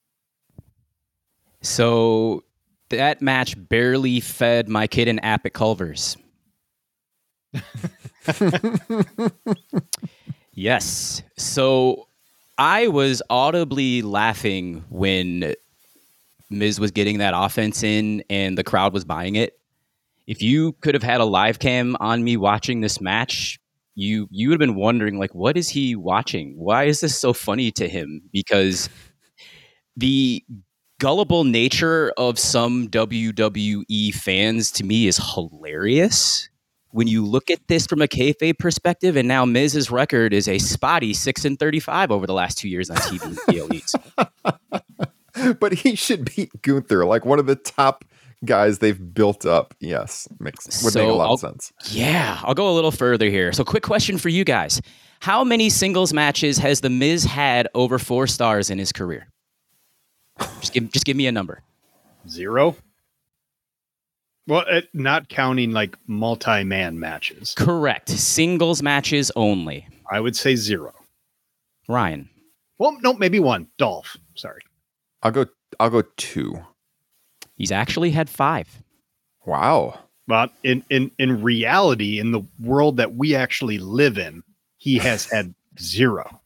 So that match barely fed my kid an app at Culver's. Yes. So I was audibly laughing when Miz was getting that offense in and the crowd was buying it. If you could have had a live cam on me watching this match, you you would have been wondering, like, what is he watching? Why is this so funny to him? Because the gullible nature of some W W E fans to me is hilarious. When you look at this from a kayfabe perspective, and now Miz's record is a spotty six and thirty-five over the last two years on T V. The Elites. But he should beat Gunther, like one of the top guys they've built up. Yes, makes would So make a lot I'll- of sense. Yeah, I'll go a little further here. So, quick question for you guys: how many singles matches has the Miz had over four stars in his career? Just give, just give me a number. Zero. Well, it, not counting like multi-man matches. Correct. Singles matches only. I would say zero. Ryan. Well, no, maybe one. Dolph. Sorry. I'll go. I'll go two. He's actually had five. Wow. But in, in, in reality, in the world that we actually live in, he has had zero.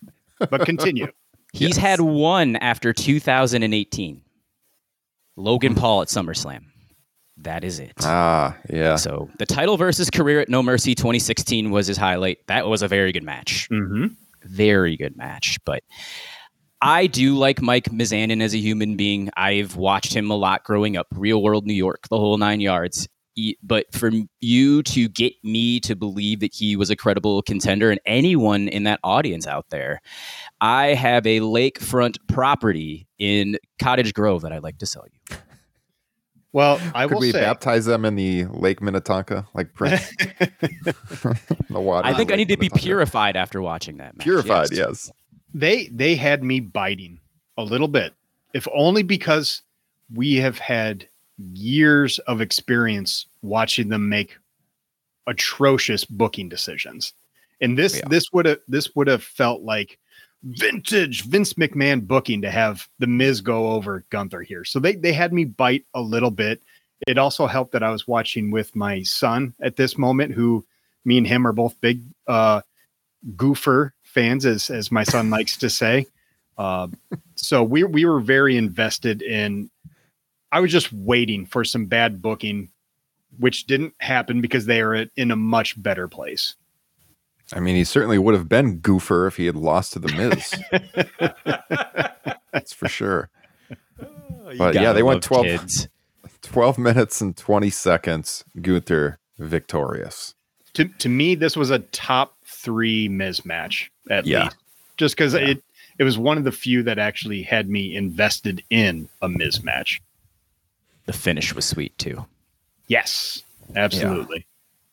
but continue. He's Yes. had one after two thousand eighteen. Logan Paul at SummerSlam. That is it. Ah, yeah. So the title versus career at No Mercy twenty sixteen was his highlight. That was a very good match. Mm-hmm. Very good match. But I do like Mike Mizanin as a human being. I've watched him a lot growing up. Real World New York, the whole nine yards. He- But for you to get me to believe that he was a credible contender, and anyone in that audience out there, I have a lakefront property in Cottage Grove that I'd like to sell you. Well, I Could will we say, baptize them in the Lake Minnetonka like Prince? The water. I think I Lake need to be Minnetonka. purified after watching that match. Purified, yes. yes. they they had me biting a little bit, if only because we have had years of experience watching them make atrocious booking decisions. And this Yeah. this would have this would have felt like vintage Vince McMahon booking to have the Miz go over Gunther here. So they they had me bite a little bit. It also helped that I was watching with my son at this moment, who me and him are both big uh goofer fans, as as my son likes to say. Uh, so we we were very invested in. I was just waiting for some bad booking, which didn't happen because they are in a much better place. I mean, he certainly would have been goofer if he had lost to the Miz. That's for sure. But yeah, Gotta they went love twelve, kids. twelve minutes and twenty seconds. Gunther victorious. To to me, this was a top three Miz match at Yeah. least, just because it it was one of the few that actually had me invested in a Miz match. The finish was sweet too. Yes, absolutely.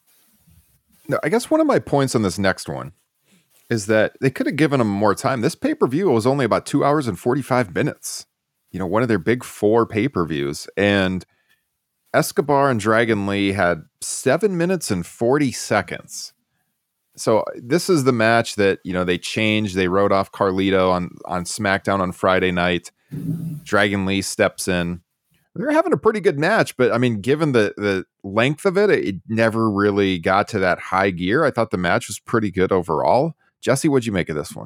No, I guess one of my points on this next one is that they could have given him more time. This pay-per-view was only about two hours and forty-five minutes. You know, one of their big four pay-per-views. And Escobar and Dragon Lee had seven minutes and forty seconds. So this is the match that, you know, they changed. They wrote off Carlito on, on SmackDown on Friday night. Dragon Lee steps in. They're having a pretty good match, but I mean, given the, the length of it, it never really got to that high gear. I thought the match was pretty good overall. Jesse, what'd you make of this one?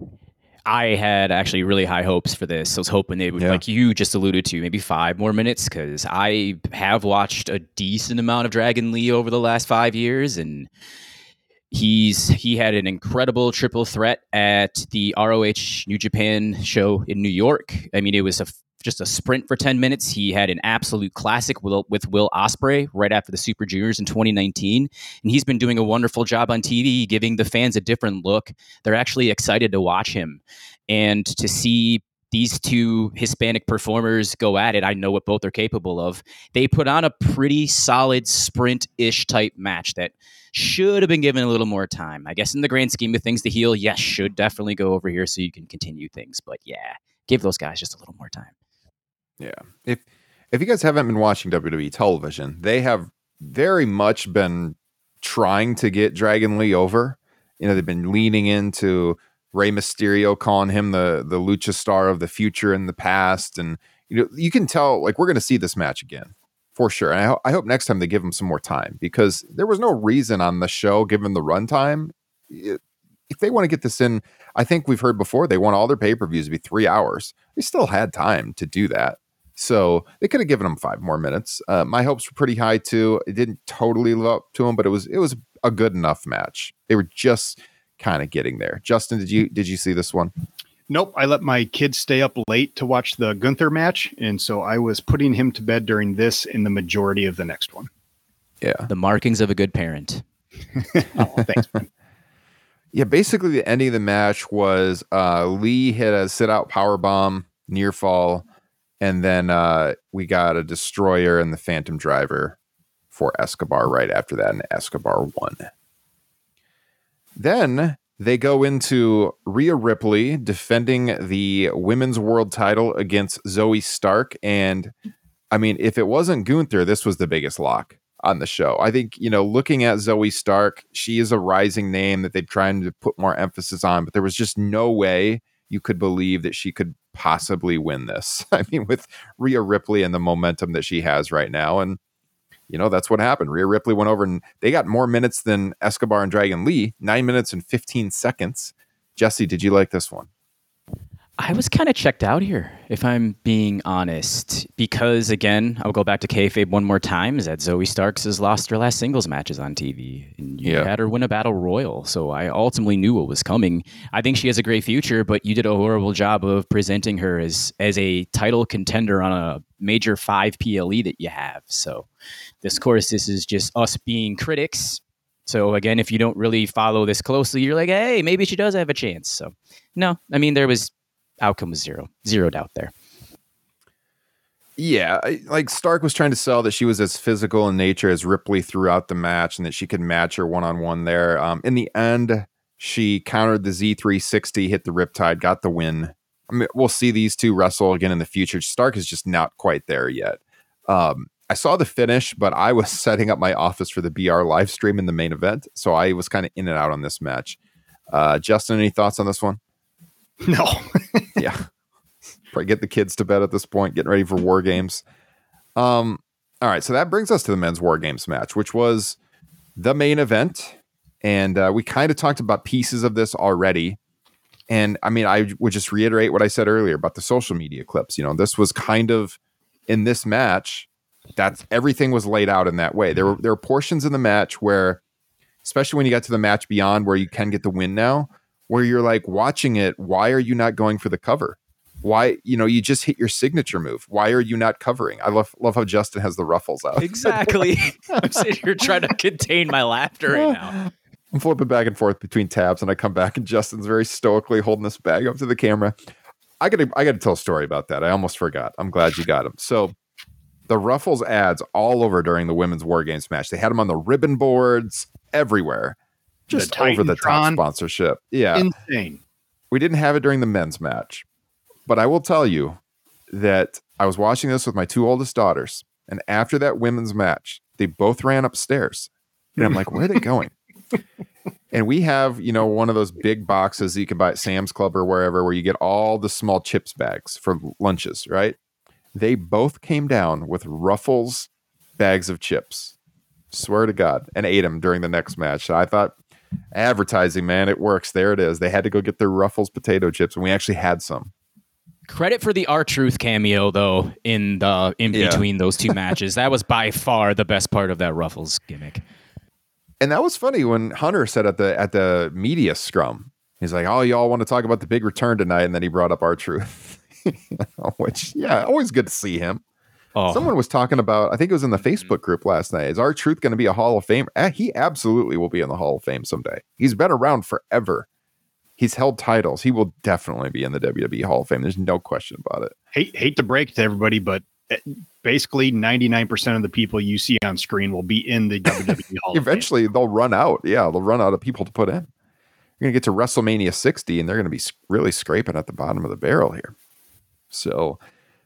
I had actually really high hopes for this. I was hoping they would, Yeah. like you just alluded to, maybe five more minutes, because I have watched a decent amount of Dragon Lee over the last five years, and he's he had an incredible triple threat at the R O H New Japan show in New York. I mean, it was a just a sprint for ten minutes. He had an absolute classic with, with Will Ospreay right after the Super Juniors in twenty nineteen. And he's been doing a wonderful job on T V, giving the fans a different look. They're actually excited to watch him. And to see these two Hispanic performers go at it, I know what both are capable of. They put on a pretty solid sprint-ish type match that should have been given a little more time. I guess in the grand scheme of things, the heel, yes, should definitely go over here so you can continue things. But yeah, give those guys just a little more time. Yeah. If if you guys haven't been watching W W E television, they have very much been trying to get Dragon Lee over. You know, they've been leaning into Rey Mysterio, calling him the the lucha star of the future and the past. And you know, you can tell, like, we're going to see this match again for sure. And I, ho- I hope next time they give him some more time, because there was no reason on the show, given the runtime. It, if they want to get this in, I think we've heard before, they want all their pay-per-views to be three hours. They still had time to do that. So they could have given them five more minutes. Uh, my hopes were pretty high too. It didn't totally live up to them, but it was it was a good enough match. They were just kind of getting there. Justin, did you did you see this one? Nope. I let my kids stay up late to watch the Gunther match, and so I was putting him to bed during this and the majority of the next one. Yeah. The markings of a good parent. Oh, thanks, man. Yeah, basically the ending of the match was uh, Lee hit a sit-out powerbomb, near fall, and then uh, we got a destroyer and the Phantom Driver for Escobar right after that, and Escobar won. Then they go into Rhea Ripley defending the women's world title against Zoe Stark. And I mean, if it wasn't Gunther, this was the biggest lock on the show. I think, you know, looking at Zoe Stark, she is a rising name that they're trying to put more emphasis on, but there was just no way you could believe that she could possibly win this. I mean, with Rhea Ripley and the momentum that she has right now. And, you know, that's what happened. Rhea Ripley went over and they got more minutes than Escobar and Dragon Lee, nine minutes and fifteen seconds. Jesse, did you like this one? I was kind of checked out here, if I'm being honest, because again, I'll go back to kayfabe one more time, is that Zoe Starks has lost her last singles matches on T V, and you Yeah. had her win a battle royal, so I ultimately knew what was coming. I think she has a great future, but you did a horrible job of presenting her as as a title contender on a major five P L E that you have. So, this course, this is just us being critics. So again, if you don't really follow this closely, you're like, hey, maybe she does have a chance. So, no, I mean, there was. Outcome was zero. Zero doubt there. Yeah, I- like Stark was trying to sell that she was as physical in nature as Ripley throughout the match and that she could match her one-on-one there. Um, in the end, she countered the Z three sixty, hit the Riptide, got the win. I mean, we'll see these two wrestle again in the future. Stark is just not quite there yet. Um, I saw the finish, but I was setting up my office for the B R live stream in the main event, so I was kind of in and out on this match. Uh, Justin, any thoughts on this one? No. Yeah. Probably get the kids to bed at this point, getting ready for War Games. Um, all right, so that brings us to the men's War Games match, which was the main event. And uh, we kind of talked about pieces of this already. And I mean, I would just reiterate what I said earlier about the social media clips. You know, this was kind of in this match, that's everything was laid out in that way. There were there were portions in the match where, especially when you got to the match beyond where you can get the win now, where you're like watching it, why are you not going for the cover? Why, you know, you just hit your signature move. Why are you not covering? I love love how Justin has the ruffles out. Exactly. I'm sitting here trying to contain my laughter right now. I'm flipping back and forth between tabs, and I come back, and Justin's very stoically holding this bag up to the camera. I gotta, I gotta tell a story about that. I almost forgot. I'm glad you got them. So the Ruffles ads all over during the women's War Games match. They had them on the ribbon boards everywhere. Just The over the top Titantron. sponsorship. Yeah. Insane. We didn't have it during the men's match, but I will tell you that I was watching this with my two oldest daughters, and after that women's match, they both ran upstairs. And I'm like, where are they going? And we have, you know, one of those big boxes that you can buy at Sam's Club or wherever, where you get all the small chips bags for lunches, right? They both came down with Ruffles bags of chips. Swear to God, and ate them during the next match. So I thought, advertising, man, it works. There it is. They had to go get their Ruffles potato chips, and we actually had some. Credit for the R-Truth cameo, though, in the in Yeah. between those two matches. That was by far the best part of that Ruffles gimmick. And that was funny when Hunter said at the at the media scrum, he's like, "Oh, y'all want to talk about the big return tonight?" And then he brought up R-Truth, which, yeah, always good to see him. Oh, Someone was talking about, I think it was in the Facebook group last night, is R-Truth going to be a Hall of Famer? Eh, he absolutely will be in the Hall of Fame someday. He's been around forever. He's held titles. He will definitely be in the W W E Hall of Fame. There's no question about it. Hate hate to break to everybody, but eh, basically ninety-nine percent of the people you see on screen will be in the W W E Hall of Fame. Eventually, they'll run out. Yeah, they'll run out of people to put in. You're going to get to WrestleMania sixty, and they're going to be s- really scraping at the bottom of the barrel here. So,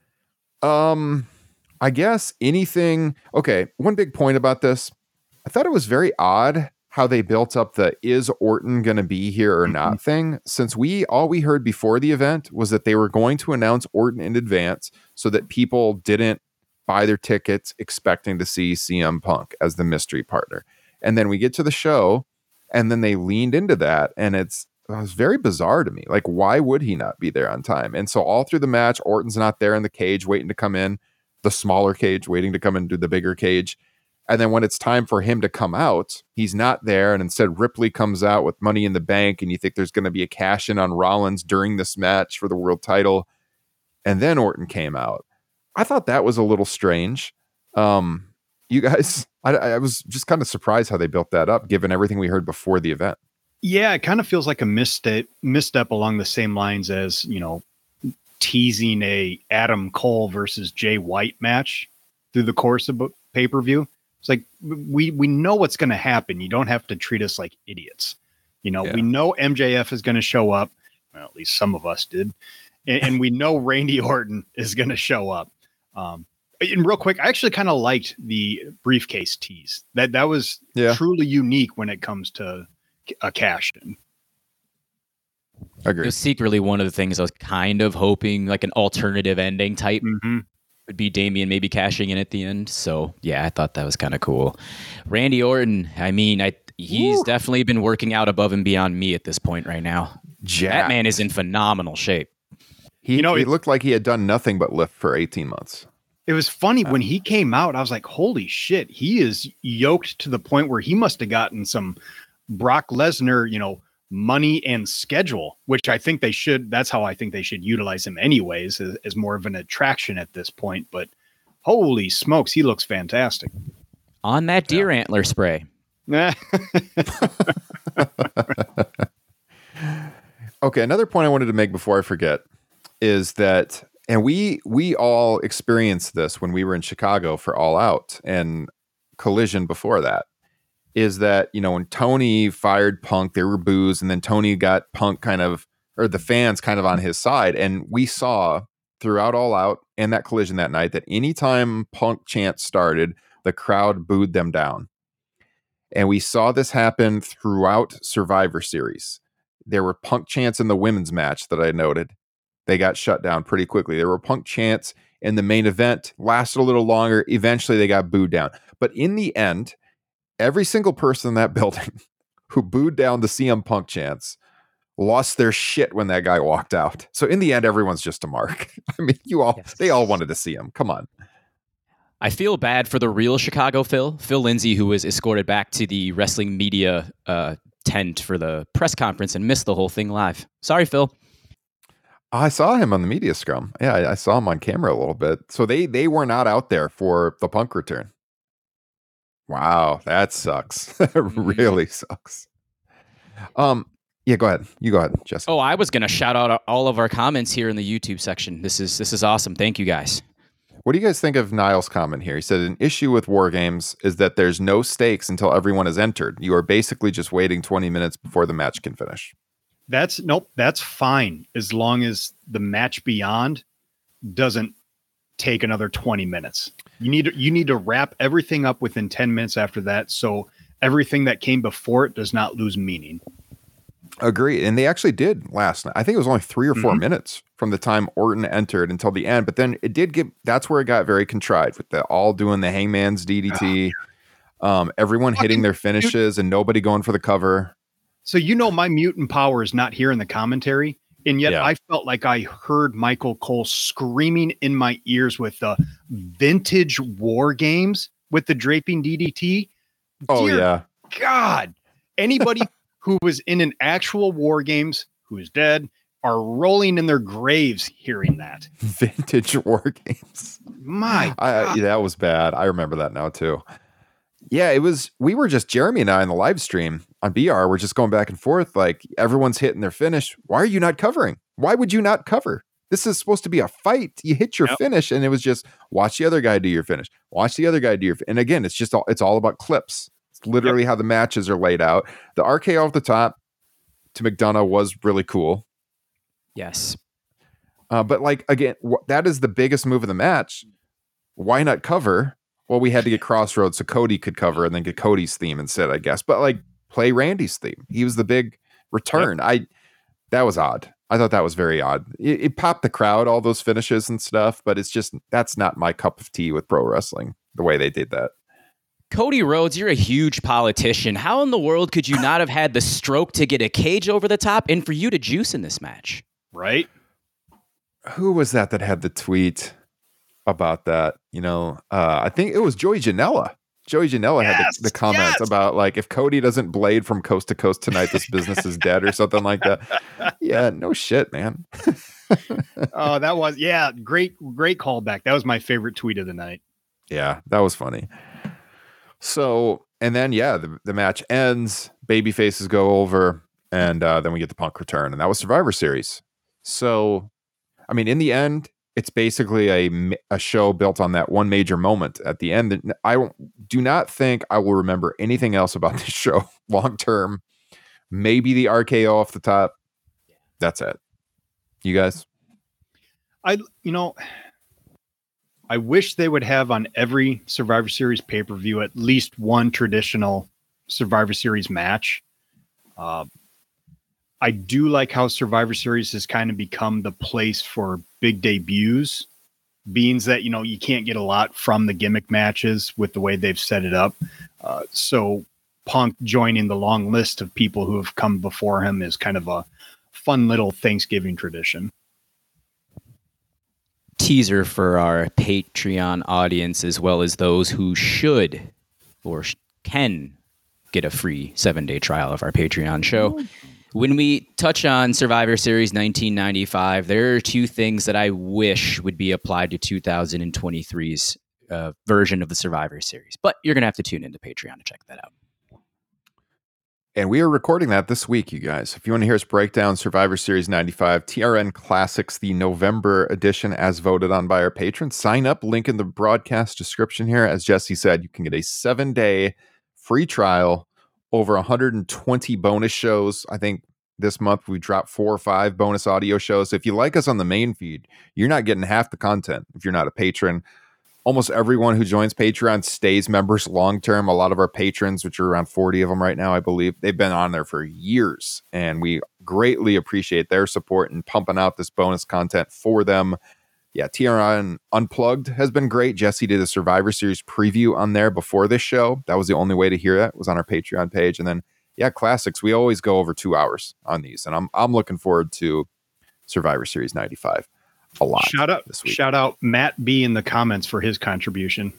um, I guess anything. Okay, one big point about this, I thought it was very odd how they built up the "is Orton going to be here or not" thing, since we all we heard before the event was that they were going to announce Orton in advance so that people didn't buy their tickets expecting to see C M Punk as the mystery partner. And then we get to the show, and then they leaned into that, and it's it was very bizarre to me. Like, why would he not be there on time? And so all through the match, Orton's not there in the cage waiting to come in, the smaller cage waiting to come into the bigger cage. And then when it's time for him to come out, he's not there. And instead, Ripley comes out with Money in the Bank, and you think there's going to be a cash in on Rollins during this match for the world title. And then Orton came out. I thought that was a little strange. Um, you guys, I, I was just kind of surprised how they built that up, given everything we heard before the event. Yeah, it kind of feels like a misstep, misstep along the same lines as, you know, teasing a Adam Cole versus Jay White match through the course of a pay-per-view. It's like, we, we know what's going to happen. You don't have to treat us like idiots. You know, Yeah. we know M J F is going to show up. Well, at least some of us did. And, and we know Randy Orton is going to show up. Um, and real quick, I actually kind of liked the briefcase tease. That that was Yeah. truly unique when it comes to a cash in. it Agreed. was secretly one of the things I was kind of hoping, like an alternative ending type, Mm-hmm. would be Damian maybe cashing in at the end. So yeah, I thought that was kind of cool. Randy Orton, I mean, I he's Woo. definitely been working out above and beyond me at this point right now. Jack. That man is in phenomenal shape. He, You know, he it- looked like he had done nothing but lift for eighteen months. It was funny when he came out. I was like, holy shit, he is yoked to the point where he must have gotten some Brock Lesnar, you know, money and schedule, which I think they should. That's how I think they should utilize him anyways, as, as more of an attraction at this point. But holy smokes, he looks fantastic. On that deer antler spray. Okay, another point I wanted to make before I forget is that, and we we all experienced this when we were in Chicago for All Out and Collision before that, is that, you know, when Tony fired Punk, there were boos, and then Tony got Punk kind of, or the fans kind of on his side. And we saw throughout All Out and that Collision that night that anytime Punk chants started, the crowd booed them down. And we saw this happen throughout Survivor Series. There were Punk chants in the women's match that I noted. They got shut down pretty quickly. There were Punk chants in the main event, lasted a little longer. Eventually, they got booed down. But in the end, every single person in that building who booed down the C M Punk chants lost their shit when that guy walked out. So in the end, everyone's just a mark. I mean, you all, Yes. they all wanted to see him. Come on. I feel bad for the real Chicago Phil, Phil Lindsay, who was escorted back to the wrestling media uh, tent for the press conference and missed the whole thing live. Sorry, Phil. I saw him on the media scrum. Yeah, I, I saw him on camera a little bit. So they they were not out there for the Punk return. Wow, that sucks. That really sucks. Um, yeah, go ahead. You go ahead, Jessica. Oh, I was going to shout out all of our comments here in the YouTube section. This is this is awesome. Thank you, guys. What do you guys think of Niall's comment here? He said, an issue with War Games is that there's no stakes until everyone is entered. You are basically just waiting twenty minutes before the match can finish. That's nope. That's fine as long as the match beyond doesn't take another twenty minutes. You need you need to wrap everything up within ten minutes after that, so everything that came before it does not lose meaning. Agree. And they actually did last night. I think it was only three or four Mhm. minutes from the time Orton entered until the end. But then it did get, that's where it got very contrived with the all doing the Hangman's D D T, um, everyone hitting their finishes and nobody going for the cover. So you know my mutant power is not here in the commentary, and yet Yeah. I felt like I heard Michael Cole screaming in my ears with the vintage War Games with the draping D D T. Oh, Dear yeah. God, anybody who was in an actual War Games who is dead are rolling in their graves hearing that. Vintage War Games. My I, God. yeah, that was bad. I remember that now too. Yeah, it was, we were just, Jeremy and I in the live stream on B R, we're just going back and forth. Like everyone's hitting their finish. Why are you not covering? Why would you not cover? This is supposed to be a fight. You hit your Yep. finish, and it was just watch the other guy do your finish. Watch the other guy do your, fi-" and again, it's just all, it's all about clips. It's literally how the matches are laid out. The R K O off the top to McDonough was really cool. Yes. Uh, but like, again, wh- that is the biggest move of the match. Why not cover? Well, we had to get Crossroads so Cody could cover and then get Cody's theme instead, I guess. But like, play Randy's theme. He was the big return. I that was odd. I thought that was very odd. It, it popped the crowd, all those finishes and stuff, but it's just, that's not my cup of tea with pro wrestling, the way they did that. Cody Rhodes, you're a huge politician. How in the world could you not have had the stroke to get a cage over the top and for you to juice in this match? Right? Who was that that had the tweet about that? You know, uh, I think it was Joey Janela. Joey Janela had Yes, the, the comments yes. about like, if Cody doesn't blade from coast to coast tonight, this business is dead or something like that. Yeah, no shit, man. Oh, that was, yeah, great, great callback. That was my favorite tweet of the night. Yeah, that was funny. So, and then, yeah, the, the match ends, baby faces go over, and uh, then we get the Punk return, and that was Survivor Series. So, I mean, in the end, it's basically a, ma- a show built on that one major moment at the end. That I don't- do not think I will remember anything else about this show long term. Maybe the R K O off the top. That's it. You guys? I, you know, I wish they would have on every Survivor Series pay-per-view at least one traditional Survivor Series match. Uh, I do like how Survivor Series has kind of become the place for big debuts, being that, you know, you can't get a lot from the gimmick matches with the way they've set it up. Uh, so Punk joining the long list of people who have come before him is kind of a fun little Thanksgiving tradition. teaser for our Patreon audience, as well as those who should or sh- can get a free seven-day trial of our Patreon show. When we touch on Survivor Series nineteen ninety-five, there are two things that I wish would be applied to two thousand twenty-three's uh, version of the Survivor Series. But you're going to have to tune into Patreon to check that out. And we are recording that this week, you guys. If you want to hear us break down Survivor Series ninety-five, T R N Classics, the November edition, as voted on by our patrons, sign up. Link in the broadcast description here. As Jesse said, you can get a seven-day free trial, over one hundred twenty bonus shows. I think this month we dropped four or five bonus audio shows. If you like us on the main feed, you're not getting half the content if you're not a patron. Almost everyone who joins Patreon stays members long-term. A lot of our patrons, which are around forty of them right now, I believe, they've been on there for years, and we greatly appreciate their support and pumping out this bonus content for them. Yeah, T R N Unplugged has been great. Jesse did a Survivor Series preview on there before this show. That was the only way to hear that, was on our Patreon page. And then, yeah, Classics, we always go over two hours on these, and I'm I'm looking forward to Survivor Series ninety-five. A lot. Shout out, this week. Shout out Matt B in the comments for his contribution.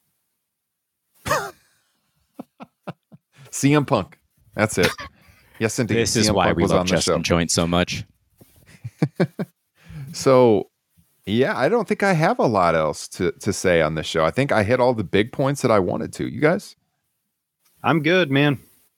C M Punk. That's it. Yes, indeed. This is C M why Punk we was love on the Justin show. Joint so much. So, yeah, I don't think I have a lot else to, to say on this show. I think I hit all the big points that I wanted to. You guys? I'm good, man.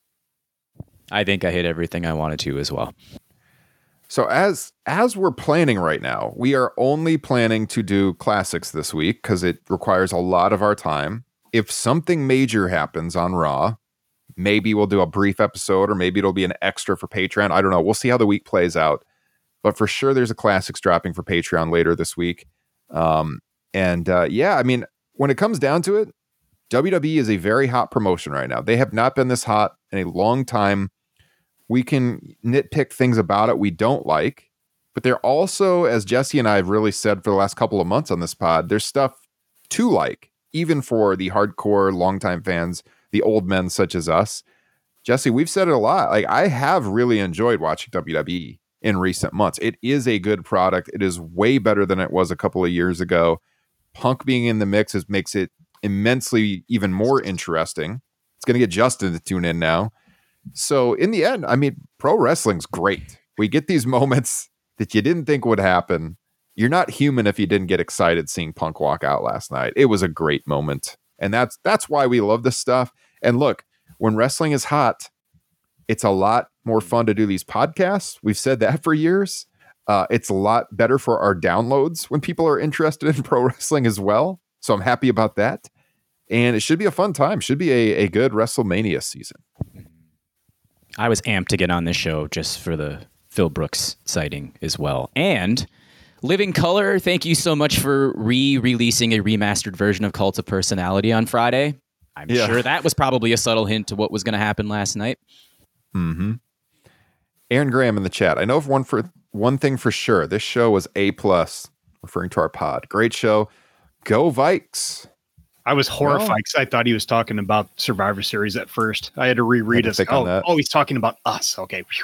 I think I hit everything I wanted to as well. So as as we're planning right now, we are only planning to do Classics this week because it requires a lot of our time. If something major happens on Raw, maybe we'll do a brief episode, or maybe it'll be an extra for Patreon. I don't know. We'll see how the week plays out. But for sure, there's a Classics dropping for Patreon later this week. Um, and uh, yeah, I mean, when it comes down to it, W W E is a very hot promotion right now. They have not been this hot in a long time. We can nitpick things about it we don't like, but they're also, as Jesse and I have really said for the last couple of months on this pod, there's stuff to like, even for the hardcore longtime fans, the old men such as us. Jesse, we've said it a lot. Like, I have really enjoyed watching W W E in recent months. It is a good product. It is way better than it was a couple of years ago. Punk being in the mix is, makes it immensely even more interesting. It's going to get Justin to tune in now. So in the end, I mean, pro wrestling's great. We get these moments that you didn't think would happen. You're not human if you didn't get excited seeing Punk walk out last night. It was a great moment. And that's that's why we love this stuff. And look, when wrestling is hot, it's a lot more fun to do these podcasts. We've said that for years. Uh, it's a lot better for our downloads when people are interested in pro wrestling as well. So I'm happy about that. And it should be a fun time. Should be a, a good WrestleMania season. I was amped to get on this show just for the Phil Brooks sighting as well. And Living Color, thank you so much for re-releasing a remastered version of Cult of Personality on Friday. I'm yeah. sure that was probably a subtle hint to what was going to happen last night. Mm-hmm. Aaron Graham in the chat. I know of one for one thing for sure. This show was A plus, referring to our pod. Great show. Go Vikes. I was horrified because I thought he was talking about Survivor Series at first. I had to reread it. Oh, oh, he's talking about us. Okay. Whew.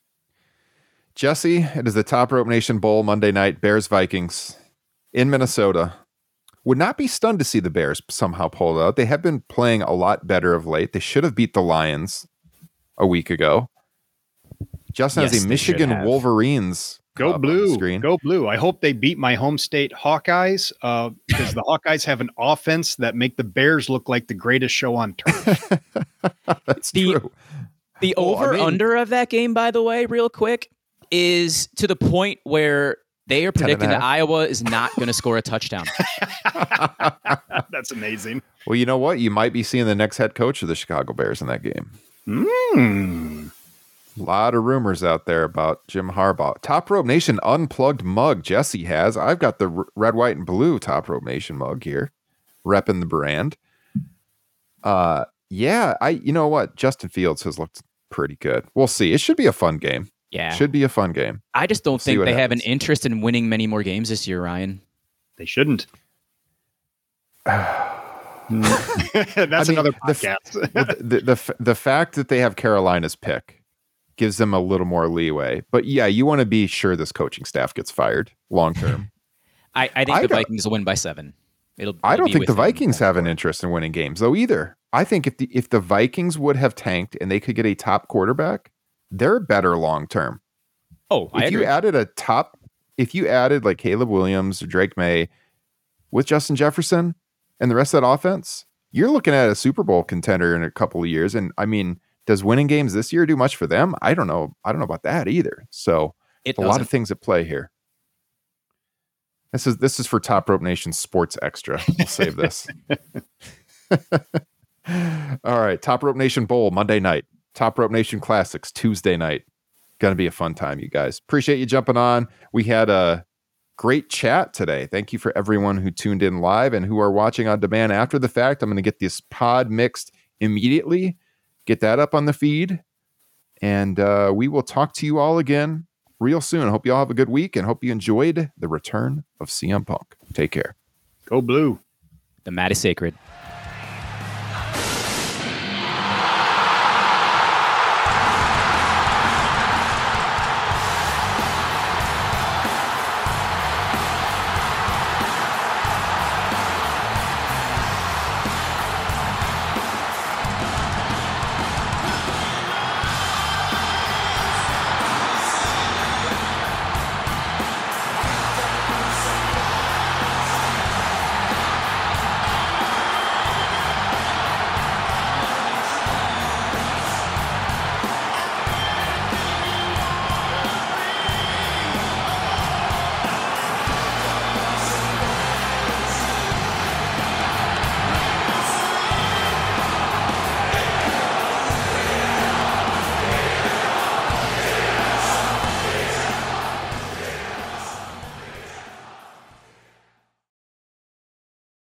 Jesse, it is the Top Rope Nation Bowl Monday night. Bears Vikings in Minnesota. Would not be stunned to see the Bears somehow pull out. They have been playing a lot better of late. They should have beat the Lions a week ago. Justin yes, has a Michigan Wolverines. Go blue. Go blue. I hope they beat my home state Hawkeyes uh, because the Hawkeyes have an offense that make the Bears look like the greatest show on turf. That's the, true. The well, over-under I mean, of that game, by the way, real quick, is to the point where they are predicting that Iowa is not going to score a touchdown. That's amazing. Well, you know what? You might be seeing the next head coach of the Chicago Bears in that game. Mm. A lot of rumors out there about Jim Harbaugh. Top Rope Nation unplugged mug Jesse has. I've got the red, white, and blue Top Rope Nation mug here, repping the brand. Uh, yeah, I. You know what? Justin Fields has looked pretty good. We'll see. It should be a fun game. Yeah, should be a fun game. I just don't we'll think they happens. have an interest in winning many more games this year, Ryan. They shouldn't. That's I mean, another podcast. The, the, the, the fact that they have Carolina's pick gives them a little more leeway. But yeah, you want to be sure this coaching staff gets fired long term. I, I think I the don't- Vikings will win by seven. It'll. I it'll don't be think the within Vikings that have an score. interest in winning games though either. I think if the if the Vikings would have tanked and they could get a top quarterback, they're better long term. Oh, I If agree. you added a top, if you added like Caleb Williams or Drake May with Justin Jefferson and the rest of that offense, you're looking at a Super Bowl contender in a couple of years. And I mean, does winning games this year do much for them? I don't know. I don't know about that either. So it a lot doesn't. of things at play here. This is this is for Top Rope Nation Sports Extra. We'll save this. All right, Top Rope Nation Bowl Monday night. Top Rope Nation Classics Tuesday night. Gonna be a fun time, you guys. Appreciate you jumping on. We had a great chat today. Thank you for everyone who tuned in live and who are watching on demand after the fact. I'm going to get this pod mixed immediately. Get that up on the feed, and uh, we will talk to you all again real soon. Hope you all have a good week and hope you enjoyed the return of C M Punk. Take care. Go blue. The mat is sacred.